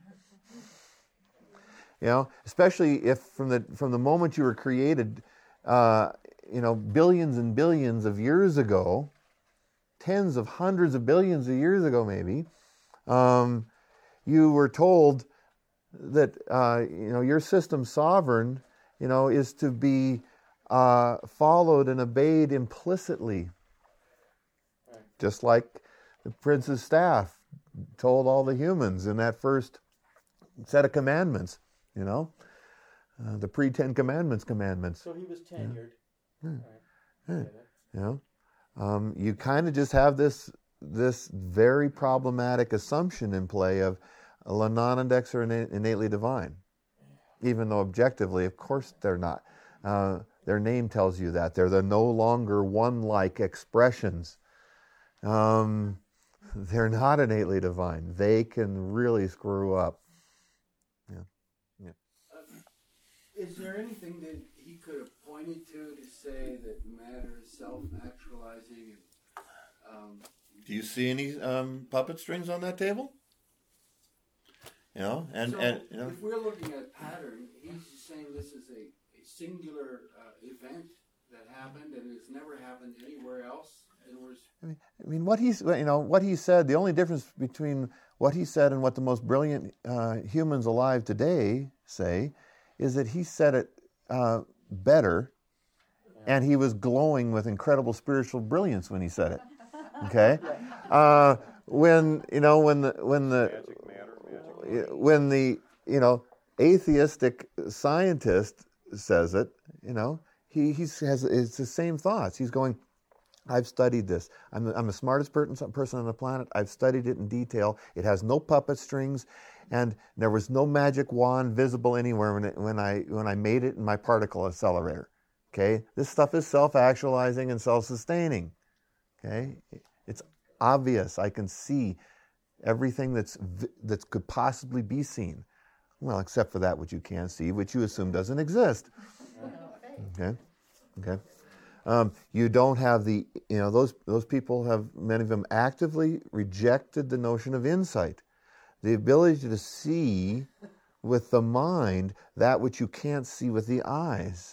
S1: You know, especially if from the from the moment you were created, uh, you know, billions and billions of years ago, tens of hundreds of billions of years ago, maybe, um, you were told that uh, you know your system sovereign, you know, is to be uh, followed and obeyed implicitly, just like the prince's staff told all the humans in that first set of commandments. You know, uh, the pre-Ten Commandments commandments.
S7: So he was tenured.
S1: Yeah.
S7: Yeah.
S1: Yeah. You know, um, you kind of just have this this very problematic assumption in play of non-index or innate, innately divine, even though objectively, of course, they're not. Uh, their name tells you that they're the no longer one-like expressions. Um, they're not innately divine. They can really screw up.
S8: Is there anything that he could have pointed to to say that matter is self-actualizing? And, um,
S1: Do you see any um, puppet strings on that table? You know, and,
S8: so
S1: and you know.
S8: If we're looking at pattern, he's just saying this is a, a singular uh, event that happened and it's never happened anywhere else. In other words,
S1: I mean, I mean, what he's, you know, what he said. The only difference between what he said and what the most brilliant uh, humans alive today say is that he said it uh, better, and he was glowing with incredible spiritual brilliance when he said it. Okay, uh, when you know when the when the
S3: Magic matter, magic matter.
S1: when the you know atheistic scientist says it, you know he he has it's the same thoughts. He's going, I've studied this. I'm the, I'm the smartest person person on the planet. I've studied it in detail. It has no puppet strings. And there was no magic wand visible anywhere when, it, when I when I made it in my particle accelerator. Okay, this stuff is self-actualizing and self-sustaining. Okay, it's obvious. I can see everything that's that could possibly be seen. Well, except for that which you can't see, which you assume doesn't exist. Okay, okay. Um, you don't have the you know those those people have many of them actively rejected the notion of insight. The ability to see with the mind that which you can't see with the eyes.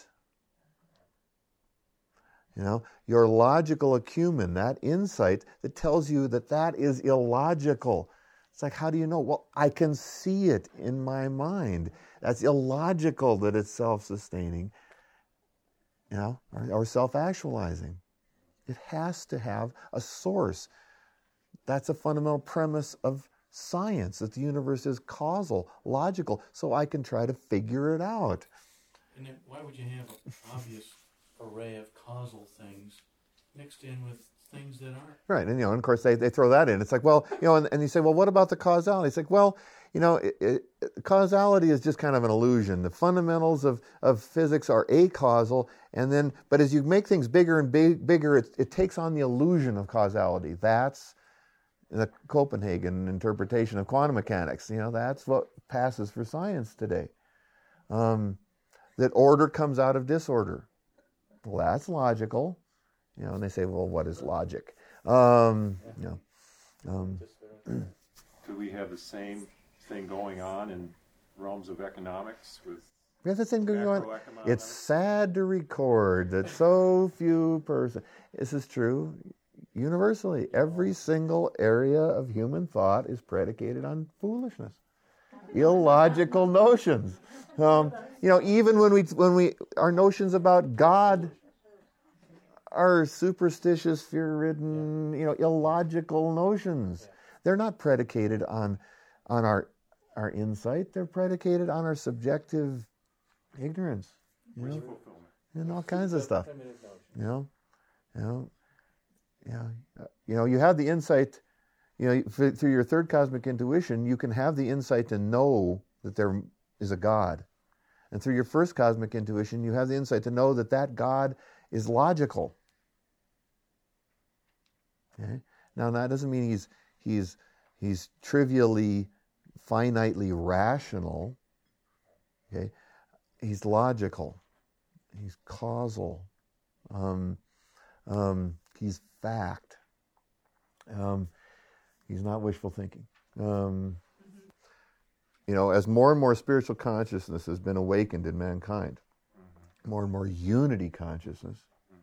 S1: You know, your logical acumen, that insight that tells you that that is illogical. It's like, how do you know? Well, I can see it in my mind. That's illogical that it's self-sustaining, you know, or, or self-actualizing. It has to have a source. That's a fundamental premise of science, that the universe is causal, logical, so I can try to figure it out.
S7: And then why would you have an obvious array of causal things mixed in with things that aren't?
S1: Right, and you know, and of course they, they throw that in. It's like, well, you know, and, and you say, well, what about the causality? It's like, well, you know, it, it, causality is just kind of an illusion. The fundamentals of, of physics are acausal, and then, but as you make things bigger and big, bigger, it, it takes on the illusion of causality. That's the Copenhagen interpretation of quantum mechanics. You know, that's what passes for science today. Um, that order comes out of disorder. Well, that's logical. You know, and they say, well, what is logic? Um, you know, um,
S3: Do we have the same thing going on in realms of economics with
S1: we have the thing going on.
S3: macroeconomics?
S1: It's sad to record that so few persons. This is true universally. Every single area of human thought is predicated on foolishness, illogical notions. Um, you know, even when we when we our notions about God are superstitious, fear-ridden, you know, illogical notions. They're not predicated on on our our insight. They're predicated on our subjective ignorance, you know, and all kinds of stuff. You know, you know, yeah, you know. You have the insight. You know, through your third cosmic intuition, you can have the insight to know that there is a God, and through your first cosmic intuition, you have the insight to know that that God is logical. Okay? Now that doesn't mean he's he's he's trivially, finitely rational. Okay, he's logical, he's causal, um, um, he's fact. Um, he's not wishful thinking. Um, you know, as more and more spiritual consciousness has been awakened in mankind, more and more unity consciousness,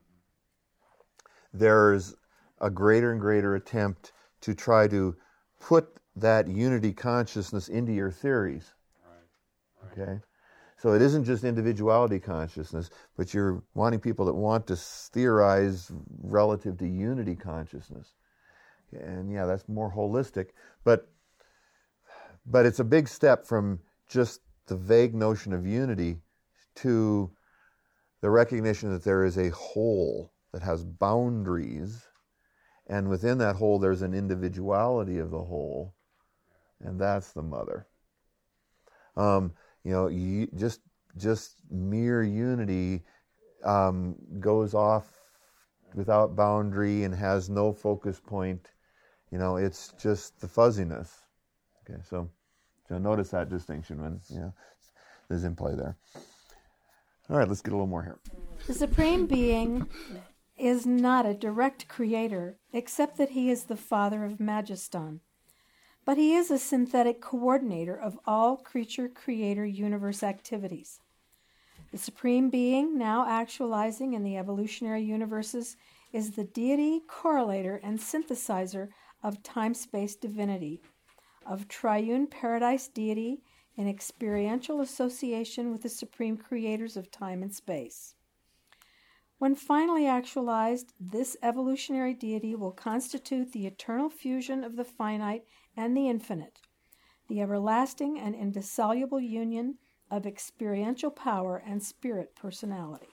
S1: there's a greater and greater attempt to try to put that unity consciousness into your theories.
S3: Right. Right.
S1: Okay? So it isn't just individuality consciousness, but you're wanting people that want to theorize relative to unity consciousness. And yeah, that's more holistic, but but it's a big step from just the vague notion of unity to the recognition that there is a whole that has boundaries, and within that whole there's an individuality of the whole, and that's the mother. Um, you know, you, just just mere unity um, goes off without boundary and has no focus point. You know, it's just the fuzziness. Okay, so, so notice that distinction when, you know, is in play there. All right, let's get a little more here.
S2: The Supreme Being is not a direct creator, except that he is the father of Majeston. But he is a synthetic coordinator of all creature-creator-universe activities. The Supreme Being, now actualizing in the evolutionary universes, is the deity, correlator, and synthesizer of time-space divinity, of triune paradise deity in experiential association with the supreme creators of time and space. When finally actualized, this evolutionary deity will constitute the eternal fusion of the finite and the infinite, the everlasting and indissoluble union of experiential power and spirit personality.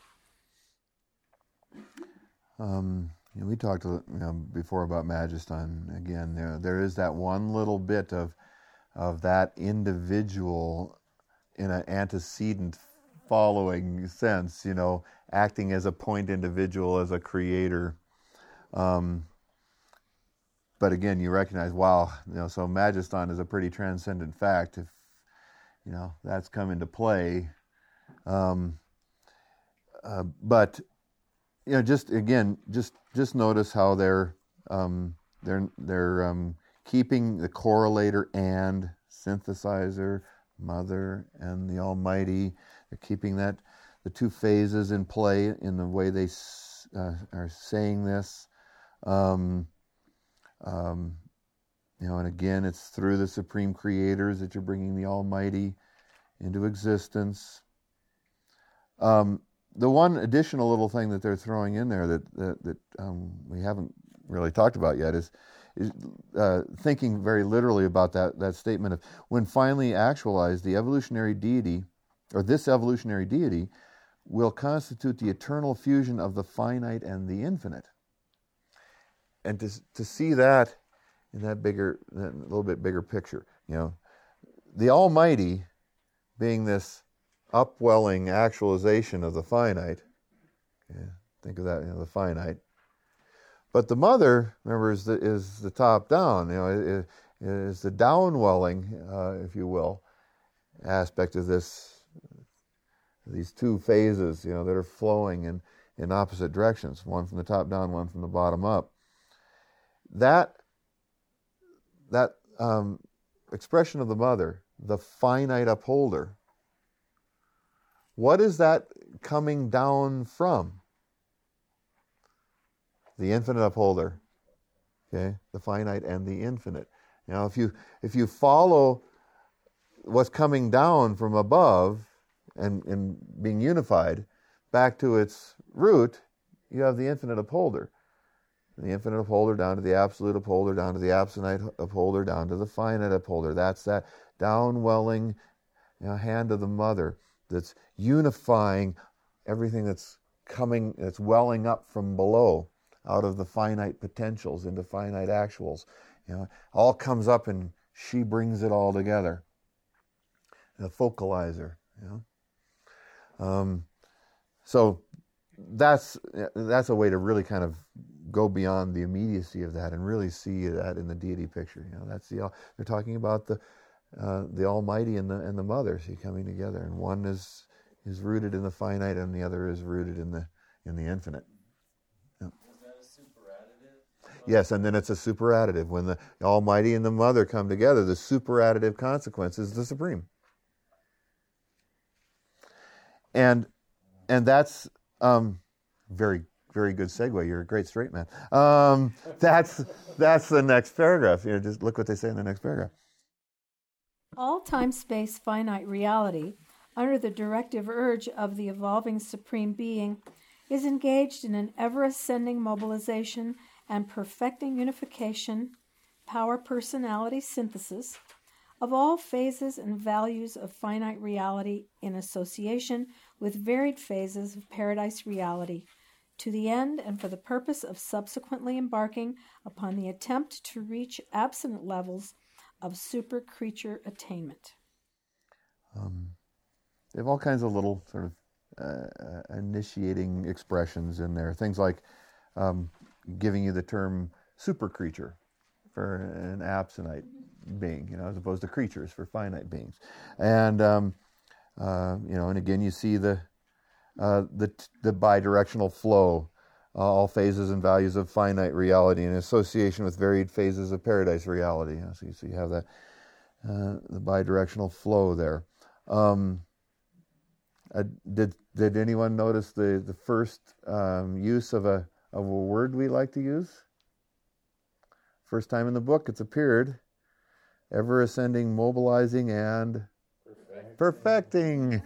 S1: Um, you know, we talked you know, before about Majeston. Again, there, there is that one little bit of of that individual in an antecedent following sense, you know, acting as a point individual, as a creator. Um, but again, you recognize, wow, you know, so Majeston is a pretty transcendent fact. If, you know, that's come into play. Um, uh, but, you know, just again, just just notice how they're um, they're they're um, keeping the correlator and synthesizer, Mother and the Almighty. They're keeping that the two phases in play in the way they uh, are saying this. Um, um, you know, and again, it's through the supreme creators that you're bringing the Almighty into existence. Um, the one additional little thing that they're throwing in there that that, that um, we haven't really talked about yet is is uh, thinking very literally about that that statement of when finally actualized, the evolutionary deity, or this evolutionary deity, will constitute the eternal fusion of the finite and the infinite. And to to see that in that bigger, that little bit bigger picture, you know, the Almighty being this upwelling actualization of the finite. Okay, think of that, you know, the finite. But the Mother, remember, is the is the top down. You know, is, is the downwelling, uh, if you will, aspect of this. These two phases, you know, that are flowing in, in opposite directions, one from the top down, one from the bottom up. That that um, expression of the Mother, the finite upholder, what is that coming down from? The infinite upholder, okay, the finite and the infinite. Now, if you if you follow what's coming down from above and, and being unified back to its root, you have the infinite upholder. The infinite upholder down to the absolute upholder, down to the absolute upholder, down to the finite upholder. That's that downwelling, you know, hand of the Mother that's unifying everything that's coming, that's welling up from below, out of the finite potentials into finite actuals. You know, all comes up and she brings it all together. The focalizer, you know. Um, so that's that's a way to really kind of go beyond the immediacy of that and really see that in the deity picture. You know, that's the they're talking about the uh, the Almighty and the and the Mother, see, coming together, and one is is rooted in the finite, and the other is rooted in the in the infinite. Yeah.
S6: Is that a superadditive?
S1: Yes, and then it's a superadditive. When the Almighty and the Mother come together, the superadditive consequence is the Supreme. And and that's um, very very good segue. You're a great straight man. Um, that's that's the next paragraph. You know, just look what they say in the next paragraph.
S2: All time-space finite reality, under the directive urge of the evolving Supreme Being, is engaged in an ever-ascending mobilization and perfecting unification, power-personality synthesis, of all phases and values of finite reality in association with varied phases of paradise reality, to the end and for the purpose of subsequently embarking upon the attempt to reach absolute levels of super-creature attainment.
S1: Um, they have all kinds of little sort of uh, initiating expressions in there. Things like um, giving you the term super-creature for an absonite being, you know, as opposed to creatures for finite beings. And, um, uh, you know, and again, you see the uh, the, the bidirectional flow, uh, all phases and values of finite reality in association with varied phases of paradise reality. You know, so, you, so you have that, uh, the bidirectional flow there. Um, uh, did did anyone notice the, the first um, use of a, of a word we like to use? First time in the book it's appeared. Ever ascending, mobilizing, and perfecting.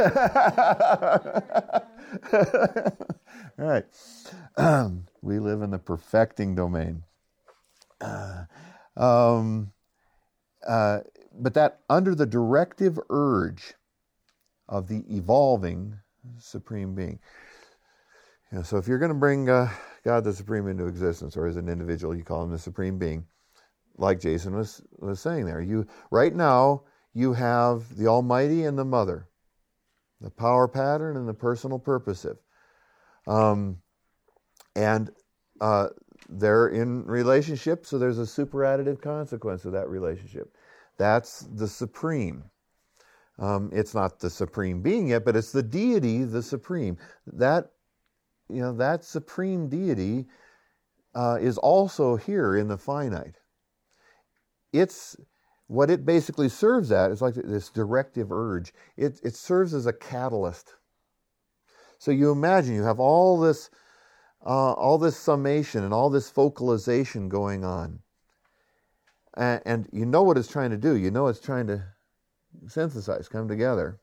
S1: All right. Um, we live in the perfecting domain. Uh, um, uh, but that under the directive urge of the evolving Supreme Being. You know, so if you're going to bring uh, God the Supreme into existence, or as an individual, you call him the Supreme Being, like Jason was, was saying there. You right now, you have the Almighty and the Mother, the power pattern and the personal purposive. Um, and uh, they're in relationship, so there's a superadditive consequence of that relationship. That's the Supreme. Um, it's not the Supreme Being yet, but it's the deity, the Supreme. That, you know, that Supreme deity uh, is also here in the finite. It's what it basically serves at is like this directive urge. It it serves as a catalyst. So you imagine you have all this, uh, all this summation and all this focalization going on, and, and you know what it's trying to do. You know it's trying to synthesize, come together,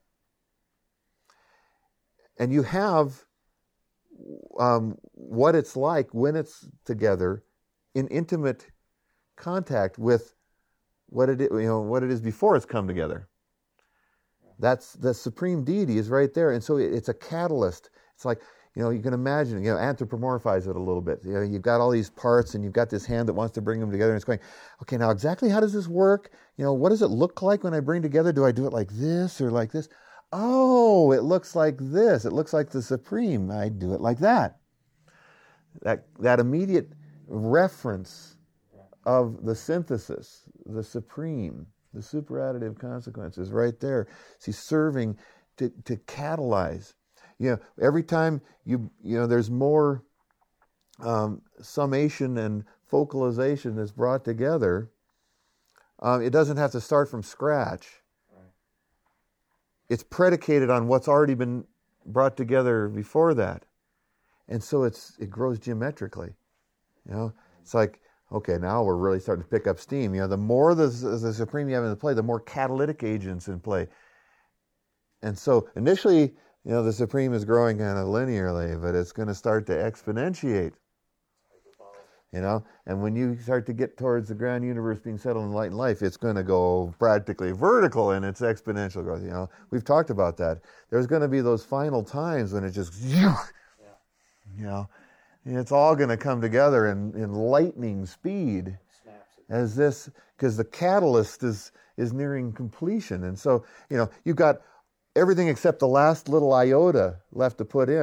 S1: and you have um, what it's like when it's together in intimate contact with what it, you know, what it is before it's come together. That's the Supreme Deity is right there, and so it's a catalyst. It's like, you know, you can imagine, you know, anthropomorphize it a little bit. You know, you've got all these parts, and you've got this hand that wants to bring them together, and it's going, okay, now exactly how does this work? You know, what does it look like when I bring together? Do I do it like this or like this? Oh, it looks like this. It looks like the Supreme. I do it like that. That that immediate reference of the synthesis, the Supreme, the superadditive consequences right there. See, serving to, to catalyze. You know, every time you, you know, there's more um, summation and focalization that's brought together, um, it doesn't have to start from scratch. Right. It's predicated on what's already been brought together before that. And so it's it grows geometrically. You know, it's like, okay, now we're really starting to pick up steam. You know, the more the, the Supreme you have in play, the more catalytic agents in play. And so initially, you know, the Supreme is growing kind of linearly, but it's going to start to exponentiate. You know, and when you start to get towards the ground universe being settled in light and life, it's going to go practically vertical in its exponential growth. You know, we've talked about that. There's going to be those final times when it just, yeah. you know, and it's all going to come together in, in lightning speed as this, because the catalyst is is nearing completion. And so, you know, you've got everything except the last little iota left to put in.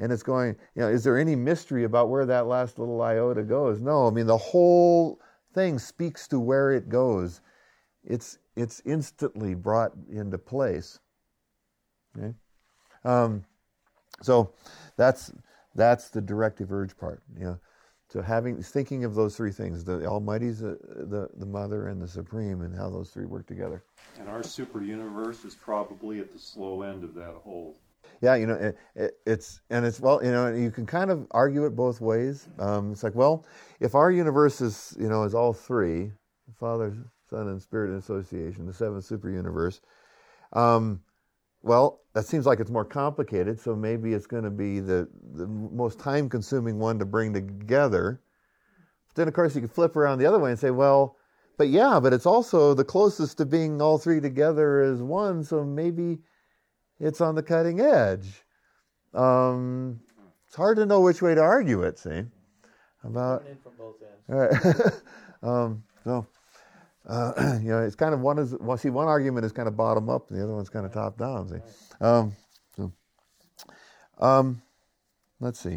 S1: And it's going, you know, is there any mystery about where that last little iota goes? No, I mean, the whole thing speaks to where it goes. It's it's instantly brought into place. Okay? Um, so that's that's the directive urge part. You know, so having thinking of those three things: the Almighty's, the, the the Mother, and the Supreme, and how those three work together.
S3: And our super universe is probably at the slow end of that whole.
S1: Yeah, you know, it, it, it's and it's well, you know, you can kind of argue it both ways. Um, it's like, well, if our universe is, you know, is all three, Father, Son, and Spirit in association, the seventh super universe. Um, well, that seems like it's more complicated. So maybe it's going to be the the most time-consuming one to bring together. But then, of course, you could flip around the other way and say, well, but yeah, but it's also the closest to being all three together as one. So maybe it's on the cutting edge. Um, it's hard to know which way to argue it, see? About,
S7: in from both ends.
S1: all right. um, so, uh, you know, it's kind of one is, well, see, one argument is kind of bottom up, and the other one's kind of top down, see? Um, so, um, let's see.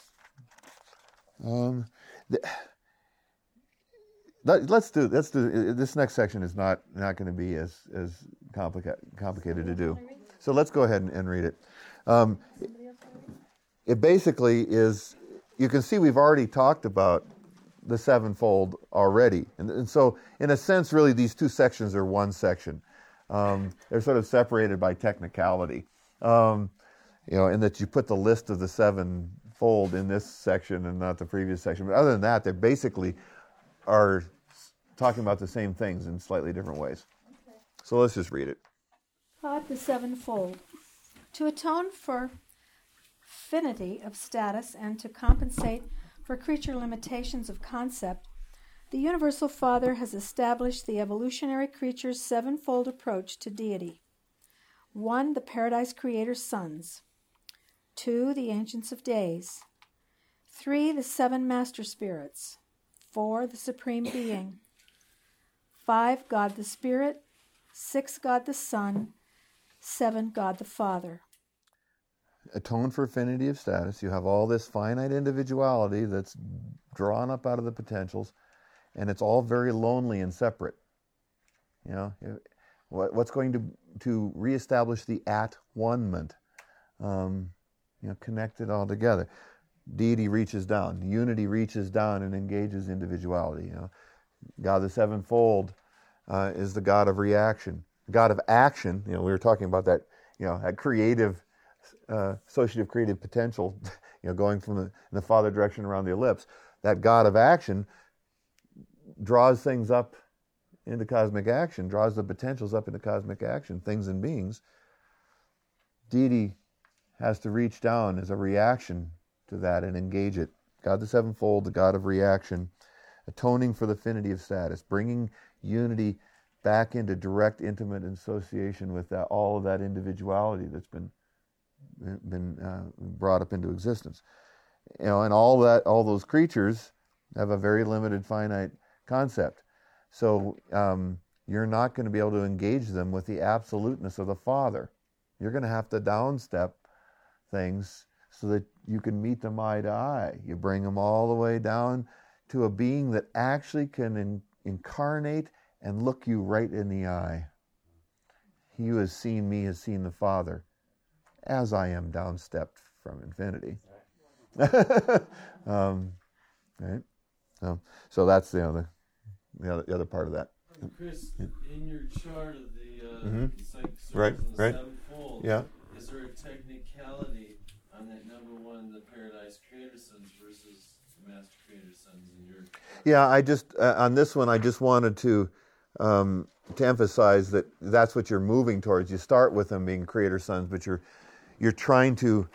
S1: Um, the, let, let's do, let's do, this next section is not, not going to be as, as complica- complicated to do. So let's go ahead and, and read it. Um, it basically is, you can see we've already talked about the sevenfold already. And, and so, in a sense, really, these two sections are one section. Um, they're sort of separated by technicality. Um, you know, in that you put the list of the sevenfold in this section and not the previous section. But other than that, they basically are talking about the same things in slightly different ways. Okay. So let's just read it.
S2: God the sevenfold. To atone for finity of status and to compensate for creature limitations of concept, the Universal Father has established the evolutionary creature's sevenfold approach to deity. One, the Paradise Creator's sons. Two, the Ancients of Days. Three, the seven Master Spirits. Four, the Supreme Being. Five, God the Spirit. Six, God the Son. Seven, God the Father.
S1: Atone for affinity of status. You have all this finite individuality that's drawn up out of the potentials, and it's all very lonely and separate. You know, what's going to to reestablish the at-one-ment? Um, you know, connect it all together. Deity reaches down. Unity reaches down and engages individuality. You know, God the sevenfold uh, is the God of reaction. God of action, you know, we were talking about that, you know, that creative, uh, associative creative potential, you know, going from the, in the Father direction around the ellipse. That God of action draws things up into cosmic action, draws the potentials up into cosmic action, things and beings. Deity has to reach down as a reaction to that and engage it. God the sevenfold, the God of reaction, atoning for the finity of status, bringing unity back into direct, intimate association with that, all of that individuality that's been been uh, brought up into existence. You know, and all that, all those creatures have a very limited, finite concept. So um, you're not going to be able to engage them with the absoluteness of the Father. You're going to have to downstep things so that you can meet them eye to eye. You bring them all the way down to a being that actually can in, incarnate and look you right in the eye. He who has seen me has seen the Father, as I am downstepped from infinity. um, right? So, so that's the other, the other, the other part of that.
S6: Chris, in your chart of the, uh,
S1: mm-hmm.
S6: the psychic
S1: right,
S6: and
S1: right.
S6: sevenfold,
S1: yeah.
S6: is there a technicality on that number one, the Paradise Creator Sons versus the Master Creator Sons in your?
S1: Yeah, I just uh, on this one, I just wanted to. Um, to emphasize that that's what you're moving towards. You start with them being creator sons, but you're you're trying to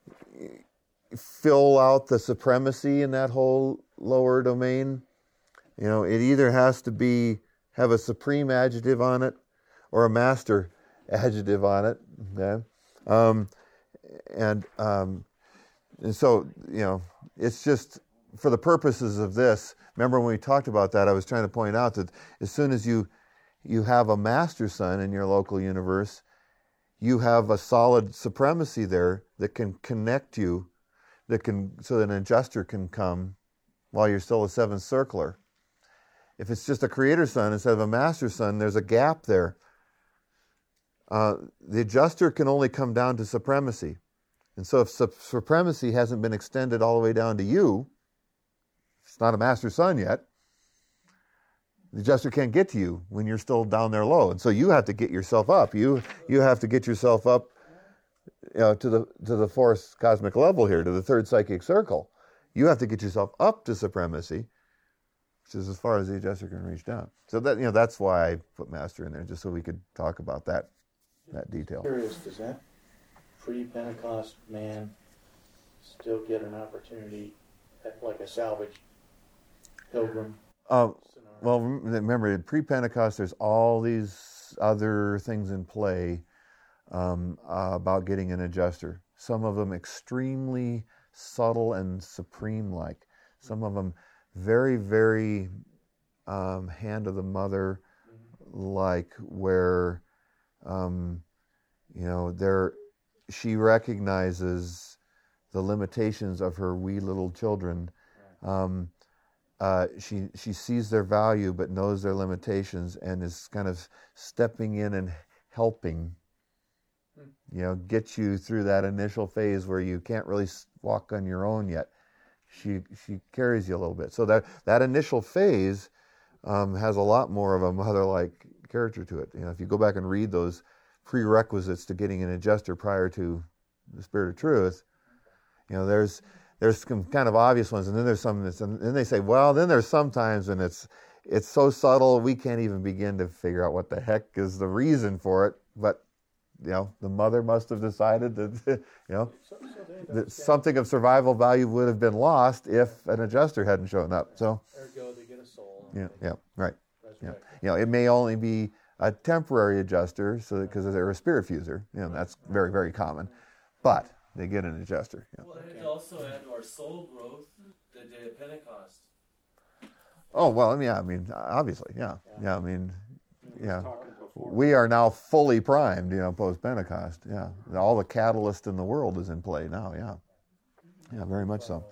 S1: fill out the supremacy in that whole lower domain. You know, it either has to be have a supreme adjective on it or a master adjective on it. Okay? Um, and um, and so, you know, it's just for the purposes of this. Remember when we talked about that, I was trying to point out that as soon as you you have a master son in your local universe, you have a solid supremacy there that can connect you that can, so that an adjuster can come while you're still a seventh circler. If it's just a creator son instead of a master son, there's a gap there. Uh, the adjuster can only come down to supremacy. And so if su- supremacy hasn't been extended all the way down to you, it's not a master son yet, the adjuster can't get to you when you're still down there low. And so you have to get yourself up. You you have to get yourself up, you know, to the to the fourth cosmic level here, to the third psychic circle. You have to get yourself up to supremacy, which is as far as the adjuster can reach down. So that, you know, that's why I put master in there, just so we could talk about that that detail.
S7: Curious, does that pre-Pentecost man still get an opportunity at like a salvage pilgrim?
S1: Uh, well, remember, pre-Pentecost, there's all these other things in play um, uh, about getting an adjuster. Some of them extremely subtle and supreme-like. Some of them very, very um, hand of the mother-like, where um, you know, there she recognizes the limitations of her wee little children. Um, uh, she she sees their value but knows their limitations and is kind of stepping in and helping, you know, get you through that initial phase where you can't really walk on your own yet. She she carries you a little bit. So that that initial phase um, has a lot more of a mother-like character to it. You know, if you go back and read those prerequisites to getting an adjuster prior to the Spirit of Truth, you know, there's there's some kind of obvious ones, and then there's some that's, and then they say, well, then there's some times when it's it's so subtle we can't even begin to figure out what the heck is the reason for it. But you know, the mother must have decided that, you know, that something of survival value would have been lost if an adjuster hadn't shown up. So,
S7: Ergo, they get a soul.
S1: yeah, yeah, right. Yeah, you know, it may only be a temporary adjuster, so because they're a spirit fuser, you know, that's very, very common. But they get an adjuster. Yeah.
S6: Well, it also add to our soul growth the day of Pentecost.
S1: Oh well, yeah, I mean, obviously, yeah, yeah, I mean, yeah. We are now fully primed, you know, post-Pentecost. Yeah, all the catalyst in the world is in play now. Yeah, yeah, very much so.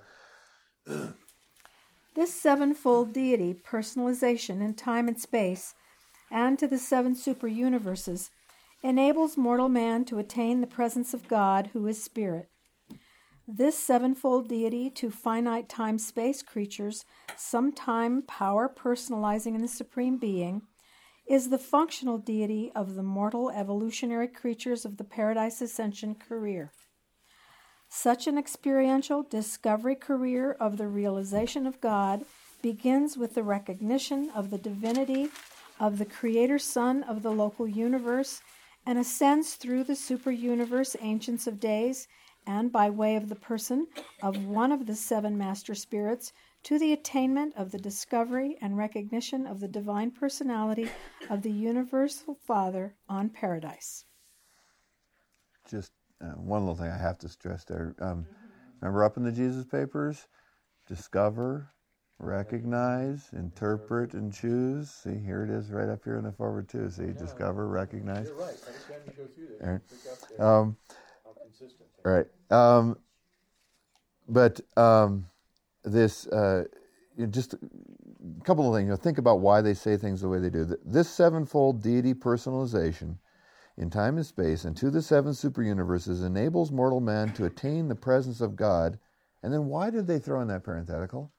S2: This sevenfold deity, personalization in time and space, and to the seven super universes, enables mortal man to attain the presence of God, who is spirit. This sevenfold deity to finite time-space creatures, sometime power personalizing in the Supreme Being, is the functional deity of the mortal evolutionary creatures of the Paradise Ascension career. Such an experiential discovery career of the realization of God begins with the recognition of the divinity of the Creator Son of the local universe and ascends through the super-universe Ancients of Days and by way of the person of one of the seven master spirits to the attainment of the discovery and recognition of the divine personality of the Universal Father on Paradise.
S1: Just uh, one little thing I have to stress there. Um, remember up in the Jesus Papers? Discover, recognize, interpret, and choose. See, here it is right up here in the forward too. See, discover, recognize.
S7: You're right. Every time you go through this,
S1: Right.
S7: you pick up there
S1: Um,
S7: how consistent.
S1: right. Um, but um, this, uh, you know, just a couple of things. You know, think about why they say things the way they do. This sevenfold deity personalization in time and space and to the seven super universes enables mortal man to attain the presence of God. And then why did they throw in that parenthetical?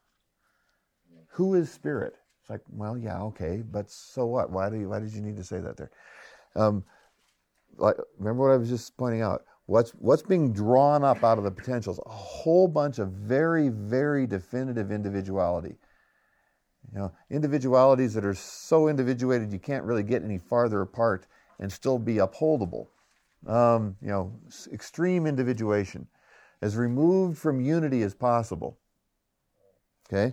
S1: Who is spirit? It's like, well, yeah, okay, but so what? Why do you, why did you need to say that there? Um, like, remember what I was just pointing out? What's what's being drawn up out of the potentials? A whole bunch of very, very definitive individuality. You know, individualities that are so individuated you can't really get any farther apart and still be upholdable. Um, you know, extreme individuation, as removed from unity as possible. Okay?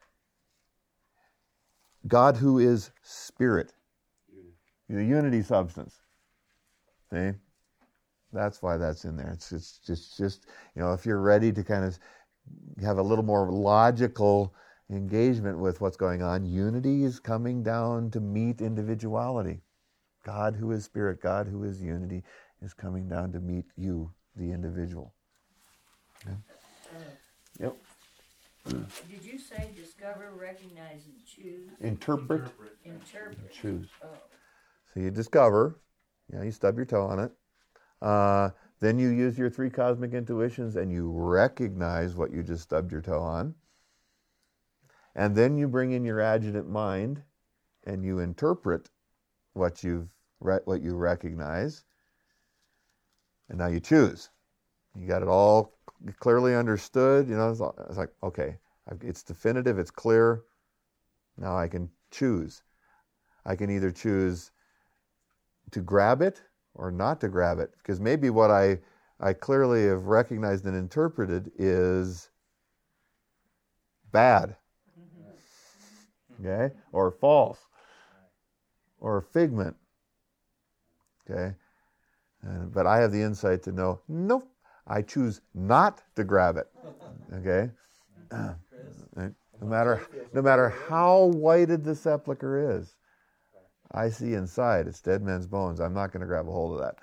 S1: God who is spirit. The unity substance. See? That's why that's in there. It's, it's just, just, you know, if you're ready to kind of have a little more logical engagement with what's going on, unity is coming down to meet individuality. God who is spirit, God who is unity, is coming down to meet you, the individual. Okay? Yep.
S4: Did you say discover, recognize, and choose?
S1: Interpret,
S4: Interpret.
S1: choose.
S4: Oh.
S1: So you discover, you know, you stub your toe on it. Uh, then you use your three cosmic intuitions and you recognize what you just stubbed your toe on. And then you bring in your adjutant mind and you interpret what you've re- what you recognize. And now you choose. You got it all clearly understood. You know, it's, all, it's like, okay, it's definitive, it's clear. Now I can choose. I can either choose to grab it or not to grab it. Because maybe what I, I clearly have recognized and interpreted is bad. Okay? Or false. Or a figment. Okay? Uh, but I have the insight to know, nope, I choose not to grab it. Okay? Uh, no matter no matter how whited the sepulcher is, I see inside it's dead men's bones. I'm not going to grab a hold of that.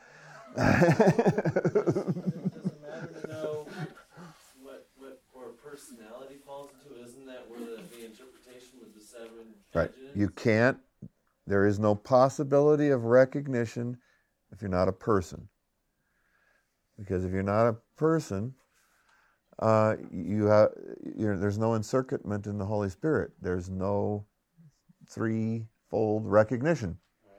S6: Does it matter to know what what or personality falls into? Isn't that where the, the interpretation with the seven
S1: Right.
S6: adjuncts?
S1: You can't. There is no possibility of recognition if you're not a person. Because if you're not a person, uh, you have you're, there's no encircuitment in the Holy Spirit. There's no threefold recognition.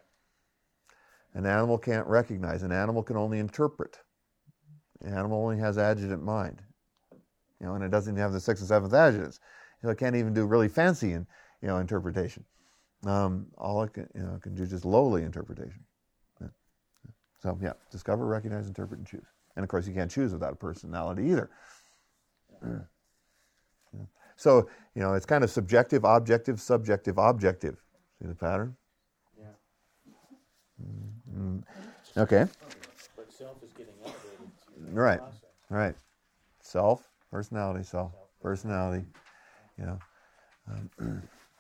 S1: An animal can't recognize. An animal can only interpret. An animal only has adjutant mind. You know, and it doesn't have the sixth and seventh adjutants. You know, it can't even do really fancy, in, you know, interpretation. Um, all it can, you know, it can do just lowly interpretation. Yeah. So yeah, discover, recognize, interpret, and choose. And of course, you can't choose without a personality either. Yeah. So, you know, it's kind of subjective, objective, subjective, objective. See the pattern?
S7: Yeah.
S1: Mm-hmm. Okay.
S7: But self is getting elevated to the
S1: Right.
S7: process.
S1: Right. Self, personality, self, personality. You know. Um,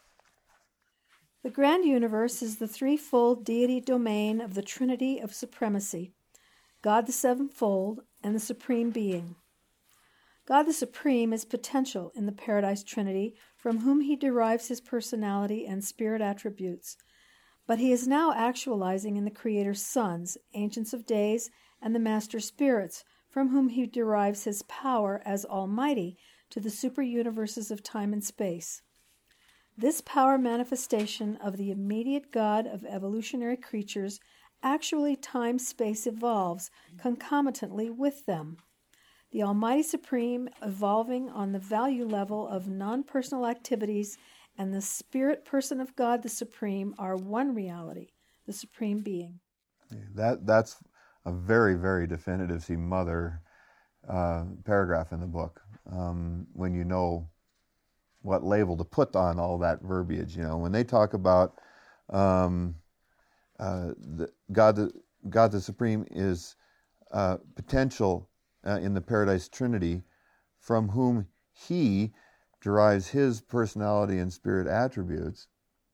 S2: The grand universe is the threefold deity domain of the Trinity of Supremacy, God the Sevenfold, and the Supreme Being. God the Supreme is potential in the Paradise Trinity, from whom he derives his personality and spirit attributes, but he is now actualizing in the Creator's sons, Ancients of Days, and the Master Spirits, from whom he derives his power as Almighty to the super-universes of time and space. This power manifestation of the immediate God of evolutionary creatures actually time-space evolves concomitantly with them. The Almighty Supreme evolving on the value level of non-personal activities and the spirit person of God the Supreme are one reality, the Supreme Being.
S1: that that's a very, very definitive see mother uh, paragraph in the book. Um, when you know what label to put on all that verbiage, you know, when they talk about um, uh, the, God, the God the Supreme is uh, potential uh, in the Paradise Trinity, from whom He derives His personality and spirit attributes.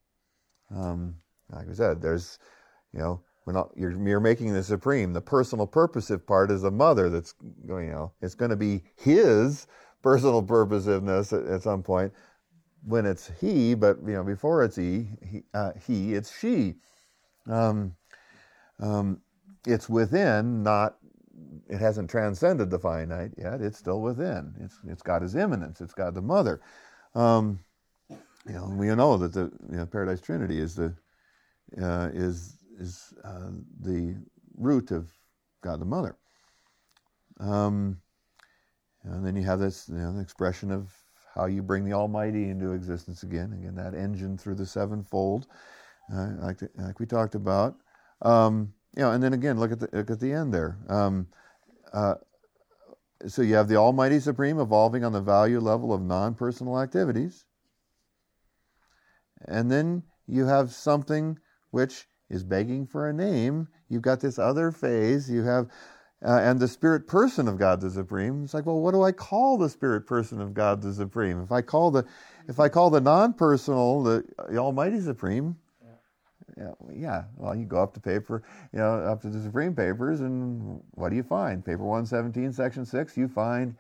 S1: Um, like I said, there's, you know, when all, you're, you're making the Supreme, the personal purposive part is a mother that's going, you know, it's going to be His personal purposiveness at, at some point when it's he, but you know before it's he, he, uh, he it's she. Um, um, it's within, not. It hasn't transcended the finite yet. It's still within. It's it's got His immanence. It's got the mother. Um, you know, we know that the you know, Paradise Trinity is the uh, is is uh, the root of God the Mother. Um, And then you have this you know, expression of how you bring the Almighty into existence again. Again, that engine through the sevenfold, uh, like the, like we talked about. Um, you know, and then again, look at the look at the end there. Um, uh, so you have the Almighty Supreme evolving on the value level of non-personal activities, and then you have something which is begging for a name. You've got this other phase. You have. Uh, and the spirit person of God the Supreme. It's like, well, what do I call the spirit person of God the Supreme? If I call the, if I call the non-personal the, the Almighty Supreme, yeah, yeah. Well, you go up to paper, you know, up to the Supreme Papers, and what do you find? Paper one seventeen, section six. You find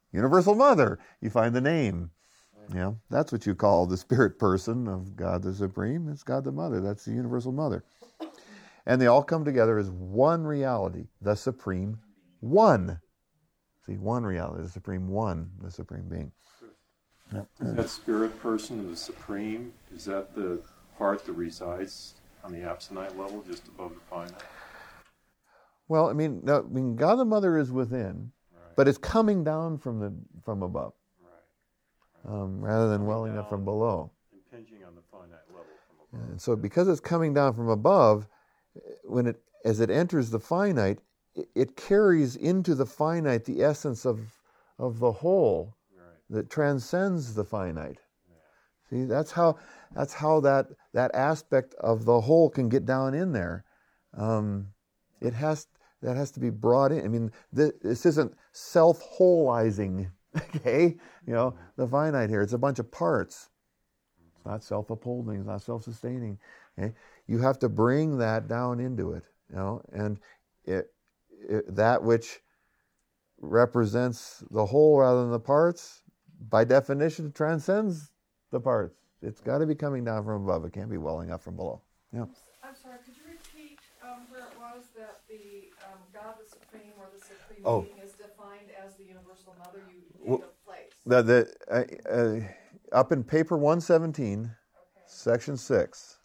S1: Universal Mother. You find the name. You know, that's what you call the spirit person of God the Supreme. It's God the Mother. That's the Universal Mother. And they all come together as one reality, the Supreme One. See, one reality, the Supreme One, the Supreme Being.
S3: Is that spirit person of the Supreme, is that the part that resides on the absonite level, just above the finite?
S1: Well, I mean, no, I mean, God the Mother is within, right. But it's coming down from the from above, right. um, rather than welling down, up from below.
S3: Impinging on the finite level from above.
S1: And so, because it's coming down from above, when it as it enters the finite, it, it carries into the finite the essence of of the whole, right. That transcends the finite. Yeah. See, that's how that's how that that aspect of the whole can get down in there. Um, it has. That has to be brought in. I mean, this, this isn't self-wholeizing, okay? You know, the finite here, it's a bunch of parts. It's not self-upholding, it's not self-sustaining, okay? You have to bring that down into it, you know, and it, it, that which represents the whole rather than the parts, by definition, transcends the parts. It's got to be coming down from above. It can't be welling up from below. Yeah.
S9: I'm sorry, could you repeat um, where it was that the um, God the Supreme or the Supreme
S1: oh.
S9: Being is defined as the Universal Mother? You gave
S1: well,
S9: a place.
S1: The, the, uh, uh, up in paper one seventeen, okay. Section six.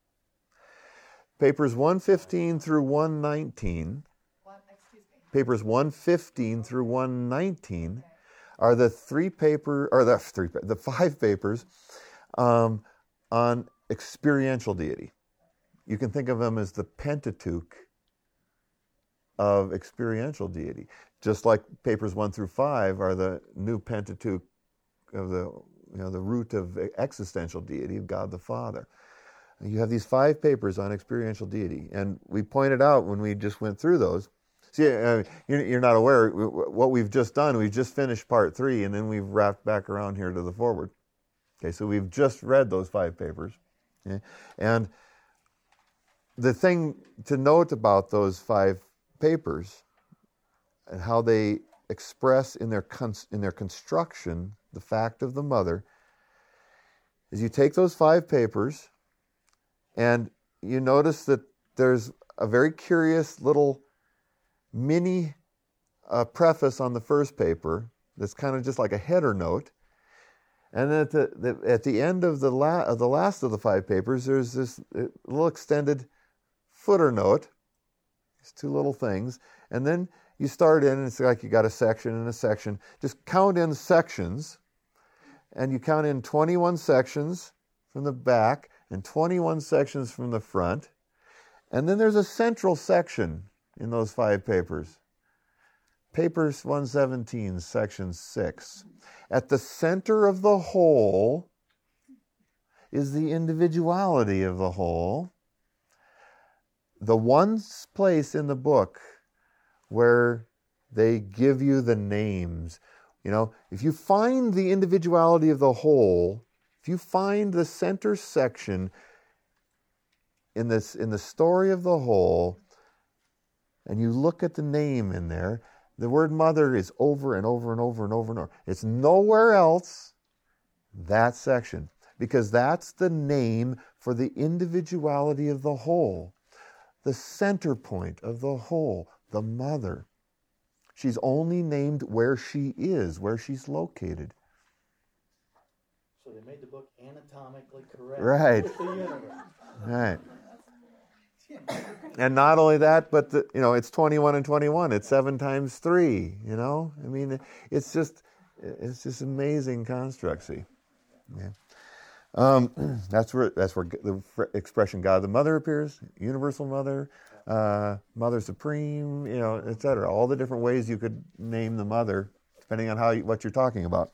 S1: Papers one fifteen through one nineteen.
S9: What? Excuse me.
S1: Papers one fifteen through one nineteen okay. Are the three paper, or the three, the five papers um, on experiential deity. You can think of them as the Pentateuch of experiential deity. Just like papers one through five are the new Pentateuch of the, you know, the root of existential deity of God the Father. You have these five papers on experiential deity, and we pointed out when we just went through those. See, uh, you're not aware what we've just done. We've just finished part three, and then we've wrapped back around here to the forward. Okay, so we've just read those five papers, okay? And the thing to note about those five papers and how they express in their cons- in their construction the fact of the mother is you take those five papers and you notice that there's a very curious little mini uh, preface on the first paper that's kind of just like a header note. And then at the, the, at the end of the, la- of the last of the five papers, there's this little extended footer note. It's two little things. And then you start in, and it's like you got a section and a section. Just count in sections. And you count in twenty-one sections from the back and twenty-one sections from the front. And then there's a central section in those five papers. Papers one seventeen, section six. At the center of the whole is the individuality of the whole. The one place in the book where they give you the names. You know, if you find the individuality of the whole, if you find the center section in this in the story of the whole, and you look at the name in there, the word mother is over and over and over and over and over. It's nowhere else, that section, because that's the name for the individuality of the whole, the center point of the whole, the mother. She's only named where she is, where she's located.
S7: So they made the book anatomically correct.
S1: Right.
S7: With the universe.
S1: Right. And not only that, but the, you know, it's twenty-one and twenty-one. It's seven times three. You know, I mean, it's just, it's just amazing construct. See, yeah. Um, that's where that's where the expression "God the Mother" appears. Universal Mother, uh, Mother Supreme. You know, et cetera. All the different ways you could name the Mother, depending on how you, what you're talking about.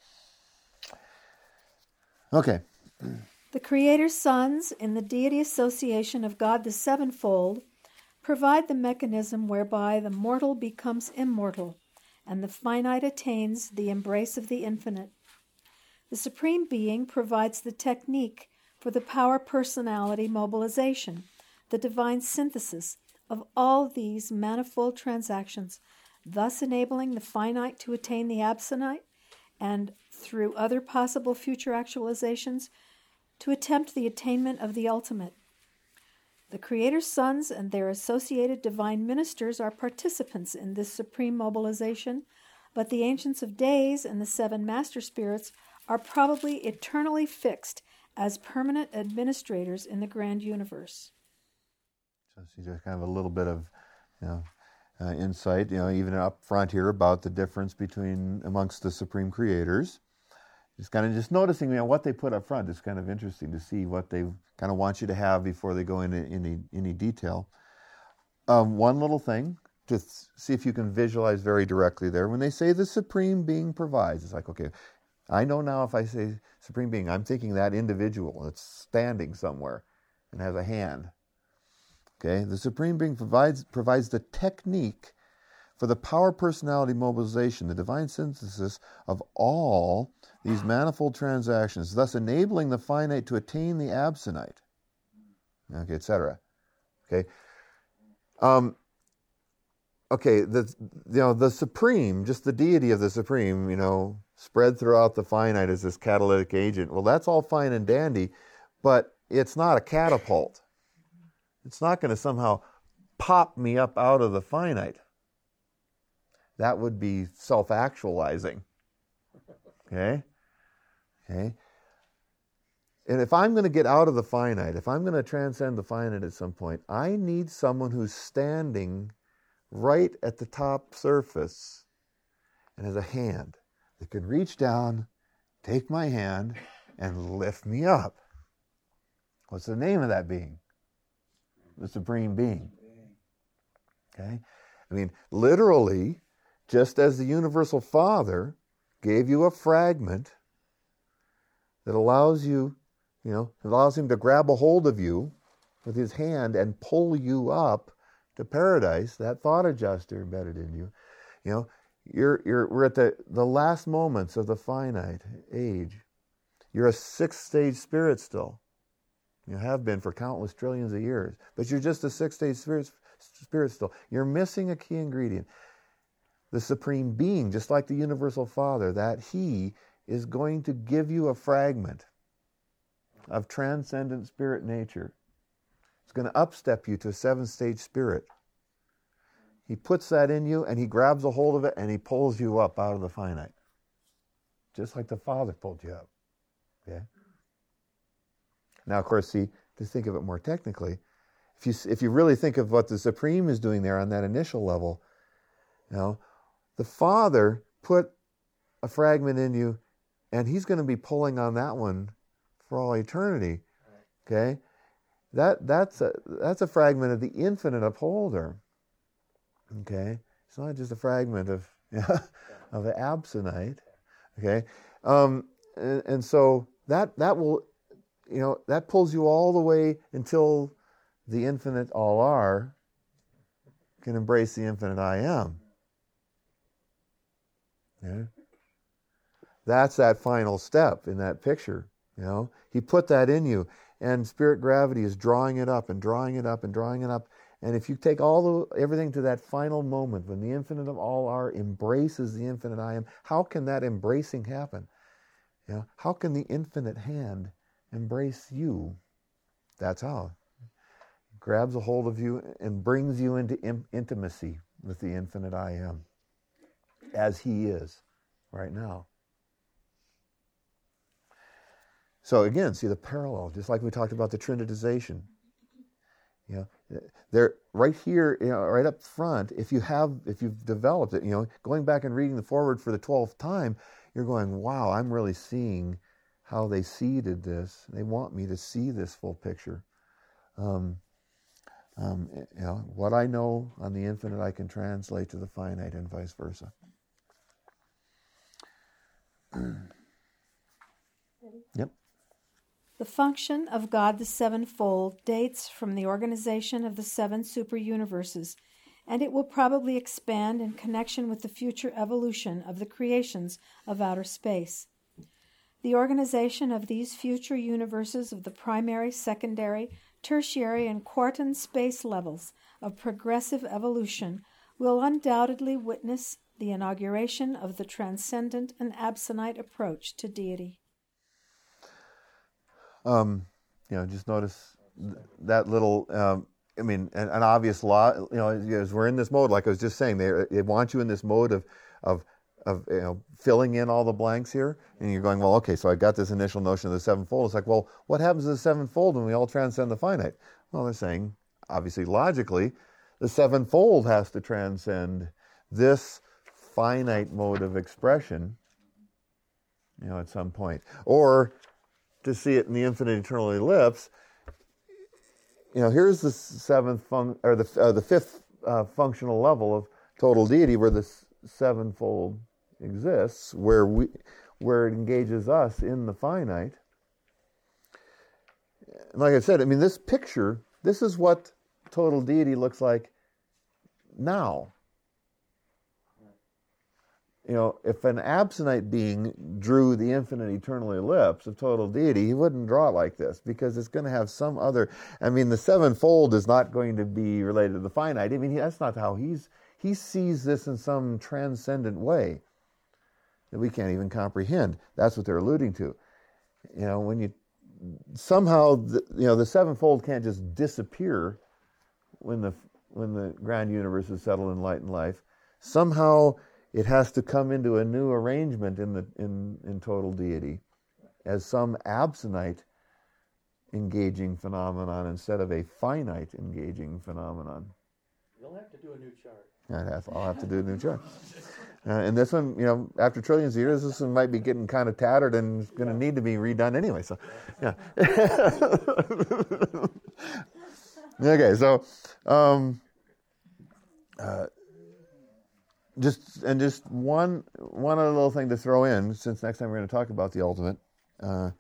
S1: Okay.
S2: The Creator's sons, in the deity association of God the Sevenfold, provide the mechanism whereby the mortal becomes immortal and the finite attains the embrace of the infinite. The Supreme Being provides the technique for the power personality mobilization, the divine synthesis of all these manifold transactions, thus enabling the finite to attain the absonite and through other possible future actualizations to attempt the attainment of the ultimate. The Creator's sons and their associated divine ministers are participants in this supreme mobilization, but the Ancients of Days and the seven Master Spirits are probably eternally fixed as permanent administrators in the grand universe.
S1: So see just kind of a little bit of, you know, uh, insight, you know, even up front here about the difference between amongst the Supreme Creators. Just kind of just noticing, you know, what they put up front is kind of interesting to see what they kind of want you to have before they go into any any detail. Um, one little thing to th- see if you can visualize very directly there. When they say the Supreme Being provides, it's like, okay, I know now if I say Supreme Being, I'm thinking that individual that's standing somewhere and has a hand. Okay, the Supreme Being provides provides the technique for the power personality mobilization, the divine synthesis of all these manifold transactions, thus enabling the finite to attain the absonite, okay, et cetera. Okay, um, okay, the you know the supreme, just the deity of the supreme, you know, spread throughout the finite as this catalytic agent. Well, that's all fine and dandy, but it's not a catapult. It's not going to somehow pop me up out of the finite. That would be self-actualizing. Okay? Okay? And if I'm going to get out of the finite, if I'm going to transcend the finite at some point, I need someone who's standing right at the top surface and has a hand that can reach down, take my hand, and lift me up. What's the name of that being? The Supreme Being. Okay? I mean, literally, just as the Universal Father gave you a fragment that allows you, you know, allows him to grab a hold of you with his hand and pull you up to paradise, that thought adjuster embedded in you, you know, you're you're we're at the, the last moments of the finite age. You're a sixth stage spirit still. You have been for countless trillions of years, but you're just a sixth stage spirit, spirit still. You're missing a key ingredient. The Supreme Being, just like the Universal Father, that He is going to give you a fragment of transcendent spirit nature. It's going to upstep you to a seventh stage spirit. He puts that in you and He grabs a hold of it and He pulls you up out of the finite. Just like the Father pulled you up. Okay? Now, of course, see, to think of it more technically, if you if you really think of what the Supreme is doing there on that initial level, you know, the Father put a fragment in you, and He's going to be pulling on that one for all eternity. Okay, that that's a that's a fragment of the infinite upholder. Okay, it's not just a fragment of of the absonite. Okay, um, and, and so that that will. You know, that pulls you all the way until the infinite all are can embrace the infinite I am. Yeah? That's that final step in that picture. You know, He put that in you, and spirit gravity is drawing it up and drawing it up and drawing it up. And if you take all the everything to that final moment when the infinite of all are embraces the infinite I am, how can that embracing happen? You know, how can the infinite hand embrace you? That's how. It grabs a hold of you and brings you into in- intimacy with the infinite I am, as He is right now. So again, see the parallel, just like we talked about the Trinitization. You know, they're right here, you know, right up front. If you have, if you've developed it, you know, going back and reading the foreword for the twelfth time, you're going, wow, I'm really seeing how they seeded this. They want me to see this full picture. Um, um, you know, what I know on the infinite, I can translate to the finite, and vice versa. Yep.
S2: The function of God the Sevenfold dates from the organization of the seven super-universes, and it will probably expand in connection with the future evolution of the creations of outer space. The organization of these future universes of the primary, secondary, tertiary, and quartan space levels of progressive evolution will undoubtedly witness the inauguration of the transcendent and absonite approach to deity.
S1: Um, you know, just notice th- that little, um, I mean, an, an obvious law, you know, as we're in this mode, like I was just saying, they, they want you in this mode of, of, of, you know, filling in all the blanks here, and you're going, well, okay, so I got this initial notion of the sevenfold. It's like, well, what happens to the sevenfold when we all transcend the finite? Well, they're saying, obviously, logically, the sevenfold has to transcend this finite mode of expression, you know, at some point. Or, to see it in the infinite eternal ellipse, you know, here's the seventh fun- or the uh, the fifth uh, functional level of total deity, where the sevenfold exists, where we where it engages us in the finite. And like I said, I mean, this picture, this is what total deity looks like now. You know, if an absonite being drew the infinite eternal ellipse of total deity, he wouldn't draw it like this, because it's going to have some other, I mean, the sevenfold is not going to be related to the finite. I mean, that's not how he's, he sees this in some transcendent way that we can't even comprehend. That's what they're alluding to. You know, when you, somehow, the, you know, the sevenfold can't just disappear when the, when the grand universe is settled in light and life. Somehow, it has to come into a new arrangement in the in, in total deity as some absonite engaging phenomenon instead of a finite engaging phenomenon.
S7: You'll have to do a new chart.
S1: I'd have, I'll have to do a new chart. Uh, and this one, you know, after trillions of years, this one might be getting kind of tattered and going to need to be redone anyway. So, yeah. Okay, so. Um, uh, Just and just one one other little thing to throw in, since next time we're going to talk about the ultimate. Uh,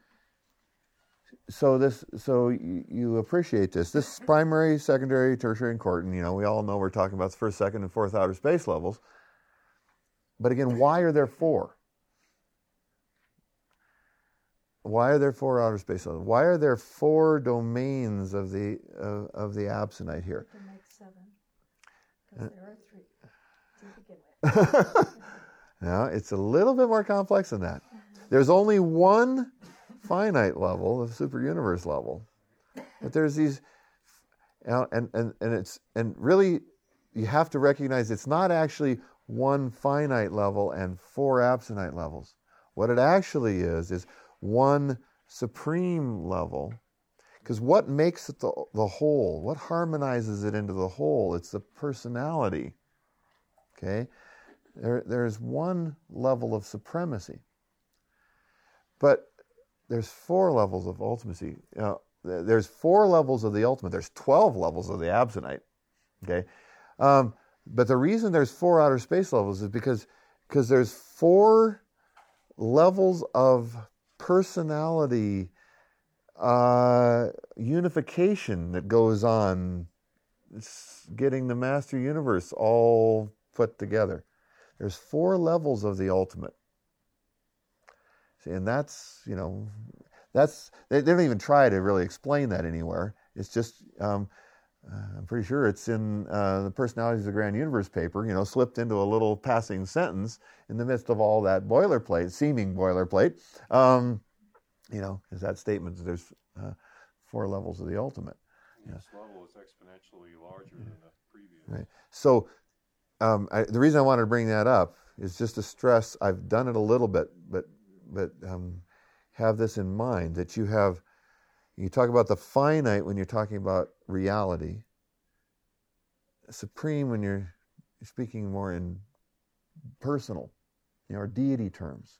S1: so this, so you, you appreciate this. This primary, secondary, tertiary, and quartan. You know, we all know we're talking about the first, second, and fourth outer space levels. But again, why are there four? Why are there four outer space levels? Why are there four domains of the uh, of the absonite here?
S2: To make seven, because there are three.
S1: No, it's a little bit more complex than that. There's only one finite level, the super universe level, but there's these, you know, and and and it's and really, you have to recognize it's not actually one finite level and four absonite levels. What it actually is is one supreme level, because what makes it the the whole? What harmonizes it into the whole? It's the personality. Okay, there there's one level of supremacy, but there's four levels of ultimacy. You know, there's four levels of the ultimate. There's twelve levels of the absonite. Okay, um, but the reason there's four outer space levels is because because there's four levels of personality uh, unification that goes on. It's getting the master universe all put together. There's four levels of the ultimate. See, and that's, you know, that's, they, they don't even try to really explain that anywhere. It's just, um, uh, I'm pretty sure it's in uh, the Personalities of the Grand Universe paper, you know, slipped into a little passing sentence in the midst of all that boilerplate, seeming boilerplate. Um, you know, is that statement that there's uh, four levels of the ultimate.
S3: Yeah. This level is exponentially larger than the previous.
S1: Right. So, Um, I, the reason I wanted to bring that up is just to stress, I've done it a little bit, but but um, have this in mind, that you have, you talk about the finite when you're talking about reality, supreme when you're speaking more in personal, you know, or deity terms.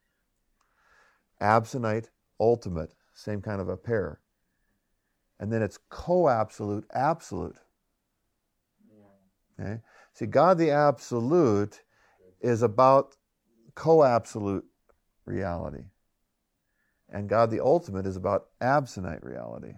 S1: Absonite, ultimate, same kind of a pair. And then it's co-absolute, absolute. Okay? See, God the Absolute is about co-absolute reality. And God the Ultimate is about absonite reality.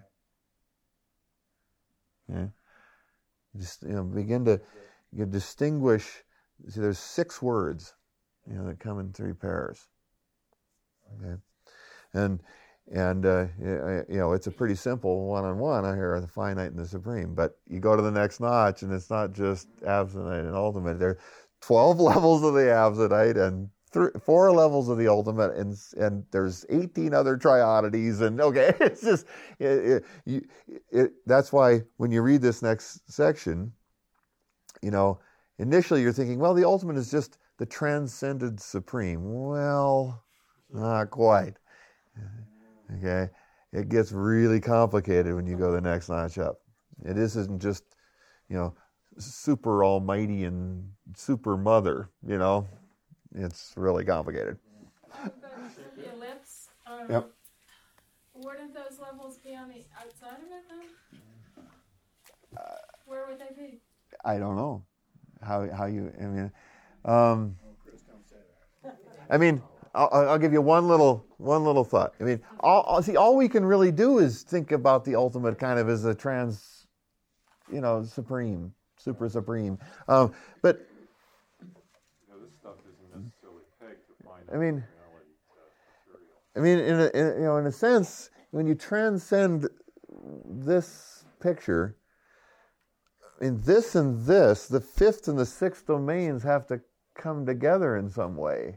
S1: Okay? Just, you know, begin to you distinguish. See, there's six words, you know, that come in three pairs. Okay? And And, uh, you know, it's a pretty simple one-on-one. I hear the finite and the supreme. But you go to the next notch, and it's not just absonite and ultimate. There are twelve levels of the Absonite and th- four levels of the ultimate, and and there's eighteen other triodities, and okay, it's just it, it, you, it, that's why when you read this next section, you know, initially you're thinking, well, the ultimate is just the transcended supreme. Well, not quite. Okay, it gets really complicated when you go the next notch up. It isn't just, you know, super almighty and super mother, you know. It's really complicated.
S9: The ellipse, um,
S1: Yep.
S9: wouldn't those levels be on the outside of it then? Uh, Where would they be?
S1: I don't know how how you. I mean, um, I mean, I'll, I'll give you one little one little thought. I mean, all, all, see, all we can really do is think about the ultimate kind of as a trans, you know, supreme, super supreme. Um, but
S3: You know, this stuff isn't necessarily pegged to find
S1: I mean,
S3: reality uh, material.
S1: I mean, in a, in, you know, in a sense, when you transcend this picture, in this and this, the fifth and the sixth domains have to come together in some way.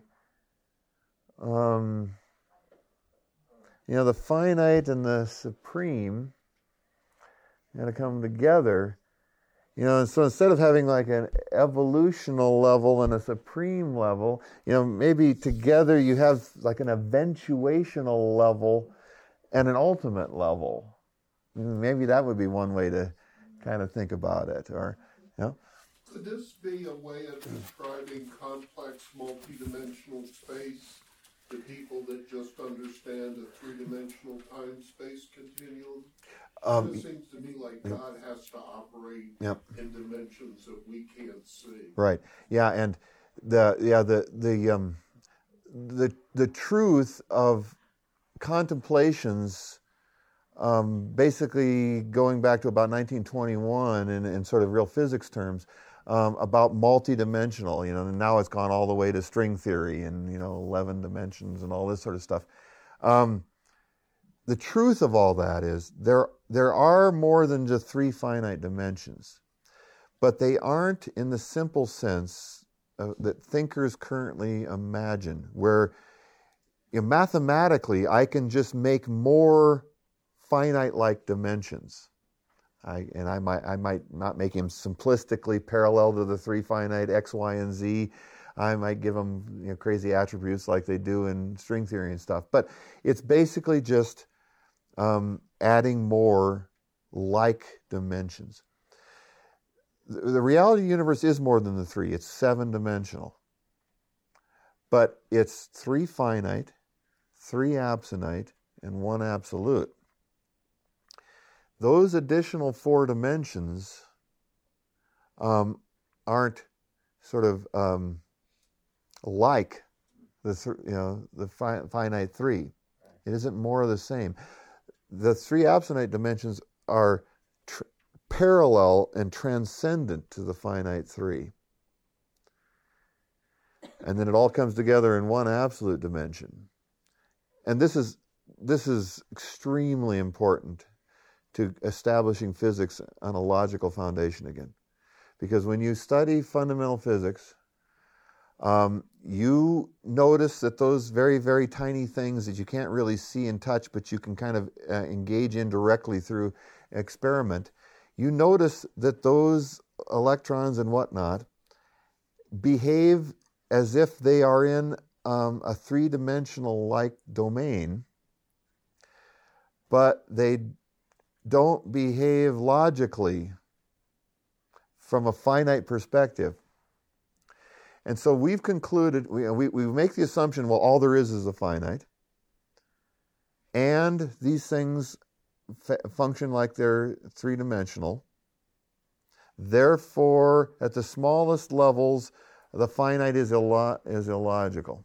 S1: Um, you know, the finite and the supreme got to come together. You know, so instead of having like an evolutional level and a supreme level, you know, maybe together you have like an eventuational level and an ultimate level. Maybe that would be one way to kind of think about it. Or, you know.
S10: Could this be a way of describing complex multidimensional space to people that just understand a three-dimensional time-space continuum?
S1: Um,
S10: it seems to me like God has to operate
S1: yep.
S10: in dimensions that we can't see.
S1: Right. Yeah, and the yeah the the um the the truth of contemplations, um, basically going back to about nineteen twenty-one in, in sort of real physics terms, um, about multidimensional. You know, and now it's gone all the way to string theory and you know eleven dimensions and all this sort of stuff. Um, the truth of all that is there there are more than just three finite dimensions, but they aren't in the simple sense uh, that thinkers currently imagine, where you know, mathematically I can just make more finite-like dimensions. I, and I might I might not make him simplistically parallel to the three finite x, y, and z. I might give them you know, crazy attributes like they do in string theory and stuff. But it's basically just um, adding more like dimensions. The, the reality universe is more than the three. It's seven-dimensional. But it's three finite, three absonite, and one absolute. Those additional four dimensions um, aren't sort of um, like the th- you know the fi- finite three. It isn't more of the same. The three absonite dimensions are tr- parallel and transcendent to the finite three, and then it all comes together in one absolute dimension. And this is this is extremely important to establishing physics on a logical foundation again. Because when you study fundamental physics, um, you notice that those very, very tiny things that you can't really see and touch, but you can kind of uh, engage in directly through experiment, you notice that those electrons and whatnot behave as if they are in um, a three-dimensional like domain, but they don't behave logically from a finite perspective. And so we've concluded, we, we, we make the assumption, well, all there is is a finite. And these things f- function like they're three-dimensional. Therefore, at the smallest levels, the finite is, illo- is illogical.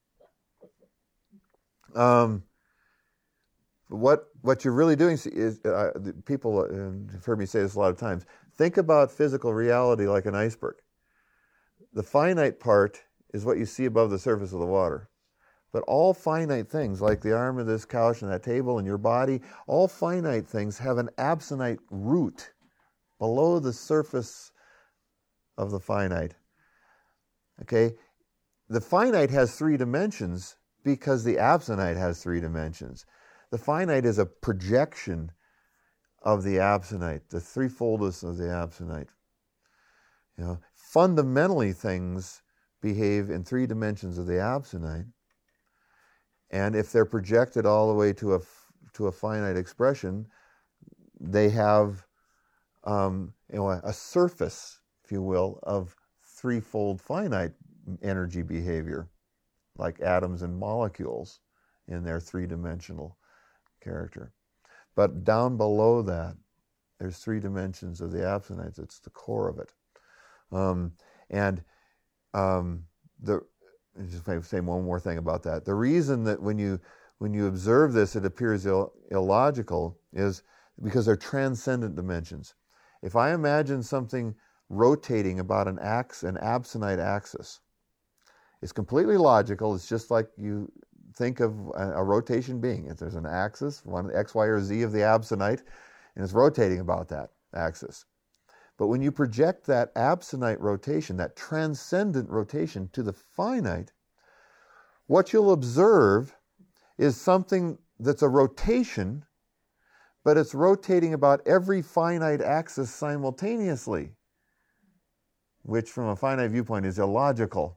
S1: Um, what what you're really doing is, uh, people uh, have heard me say this a lot of times, think about physical reality like an iceberg. The finite part is what you see above the surface of the water. But all finite things, like the arm of this couch and that table and your body, all finite things have an absonite root below the surface of the finite. Okay? The finite has three dimensions because the absonite has three dimensions. The finite is a projection of the absonite, the threefoldness of the absonite. You know, fundamentally things behave in three dimensions of the absonite, and if they're projected all the way to a to a finite expression, they have um, you know, a surface, if you will, of threefold finite energy behavior, like atoms and molecules in their three-dimensional character. But down below that, there's three dimensions of the absonite. It's the core of it. Um, and um, the just say one more thing about that. The reason that when you when you observe this, it appears Ill, illogical is because they're transcendent dimensions. If I imagine something rotating about an ax, an absonite axis, it's completely logical. It's just like you think of a, a rotation being. If there's an axis, one x, y, or z of the absonite, and it's rotating about that axis. But when you project that absonite rotation, that transcendent rotation to the finite, what you'll observe is something that's a rotation, but it's rotating about every finite axis simultaneously, which from a finite viewpoint is illogical.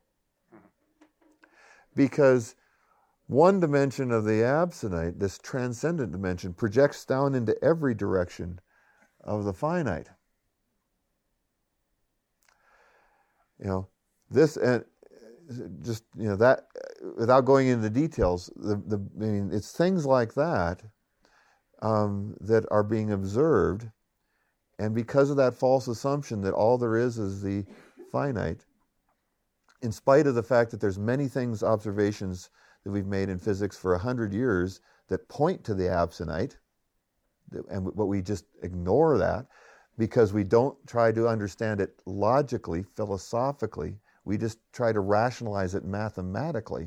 S1: Because one dimension of the absonite, this transcendent dimension, projects down into every direction of the finite. You know, this, and just, you know, that, without going into the details, the, the, I mean, it's things like that um, that are being observed, and because of that false assumption that all there is is the finite, in spite of the fact that there's many things, observations that we've made in physics for a hundred years that point to the absonite, and but we just ignore that because we don't try to understand it logically, philosophically. We just try to rationalize it mathematically.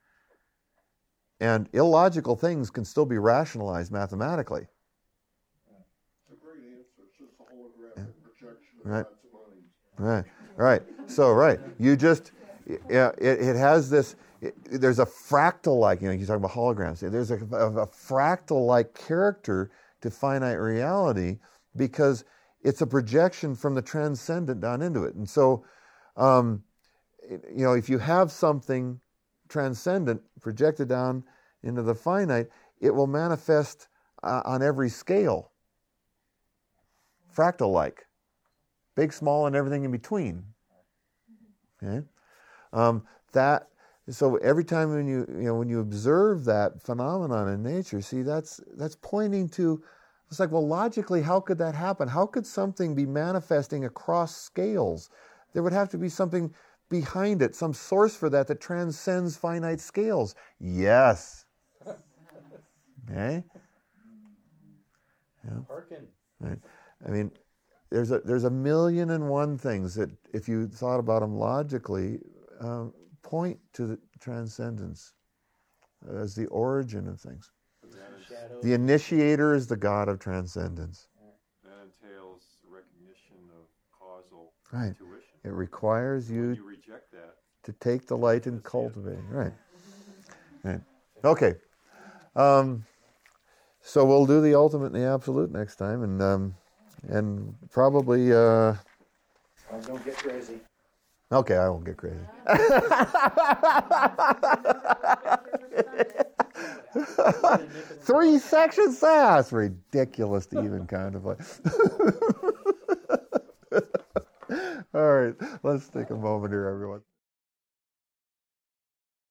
S1: And illogical things can still be rationalized mathematically.
S10: A great answer. It's just a holographic projection of
S1: Right.
S10: God's mind.
S1: Right, right. So, right, you just, yeah, it, it has this, it, there's a fractal-like, you know, you talk about holograms, there's a, a, a fractal-like character to finite reality because it's a projection from the transcendent down into it. And so, um, it, you know, if you have something transcendent projected down into the finite, it will manifest uh, on every scale, fractal-like. Big, small, and everything in between. Okay, um, that. So every time when you you know when you observe that phenomenon in nature, see that's that's pointing to. It's like, well, logically, how could that happen? How could something be manifesting across scales? There would have to be something behind it, some source for that that transcends finite scales. Yes. Okay. Yeah.
S7: Hearken.
S1: Right. I mean. There's a there's a million and one things that, if you thought about them logically, um, point to the transcendence as the origin of things.
S7: Shadow.
S1: The initiator is the God of transcendence.
S3: That entails recognition of causal
S1: Right.
S3: intuition.
S1: It requires
S3: When
S1: you
S3: you reject that,
S1: to take the light and cultivate it. Right. Right. Okay. Um, so we'll do the ultimate and the absolute next time, and. Um, And probably, uh...
S7: Oh, don't get crazy.
S1: Okay, I won't get crazy. Three sections? That's ridiculous to even contemplate. All right, let's take a moment here, everyone.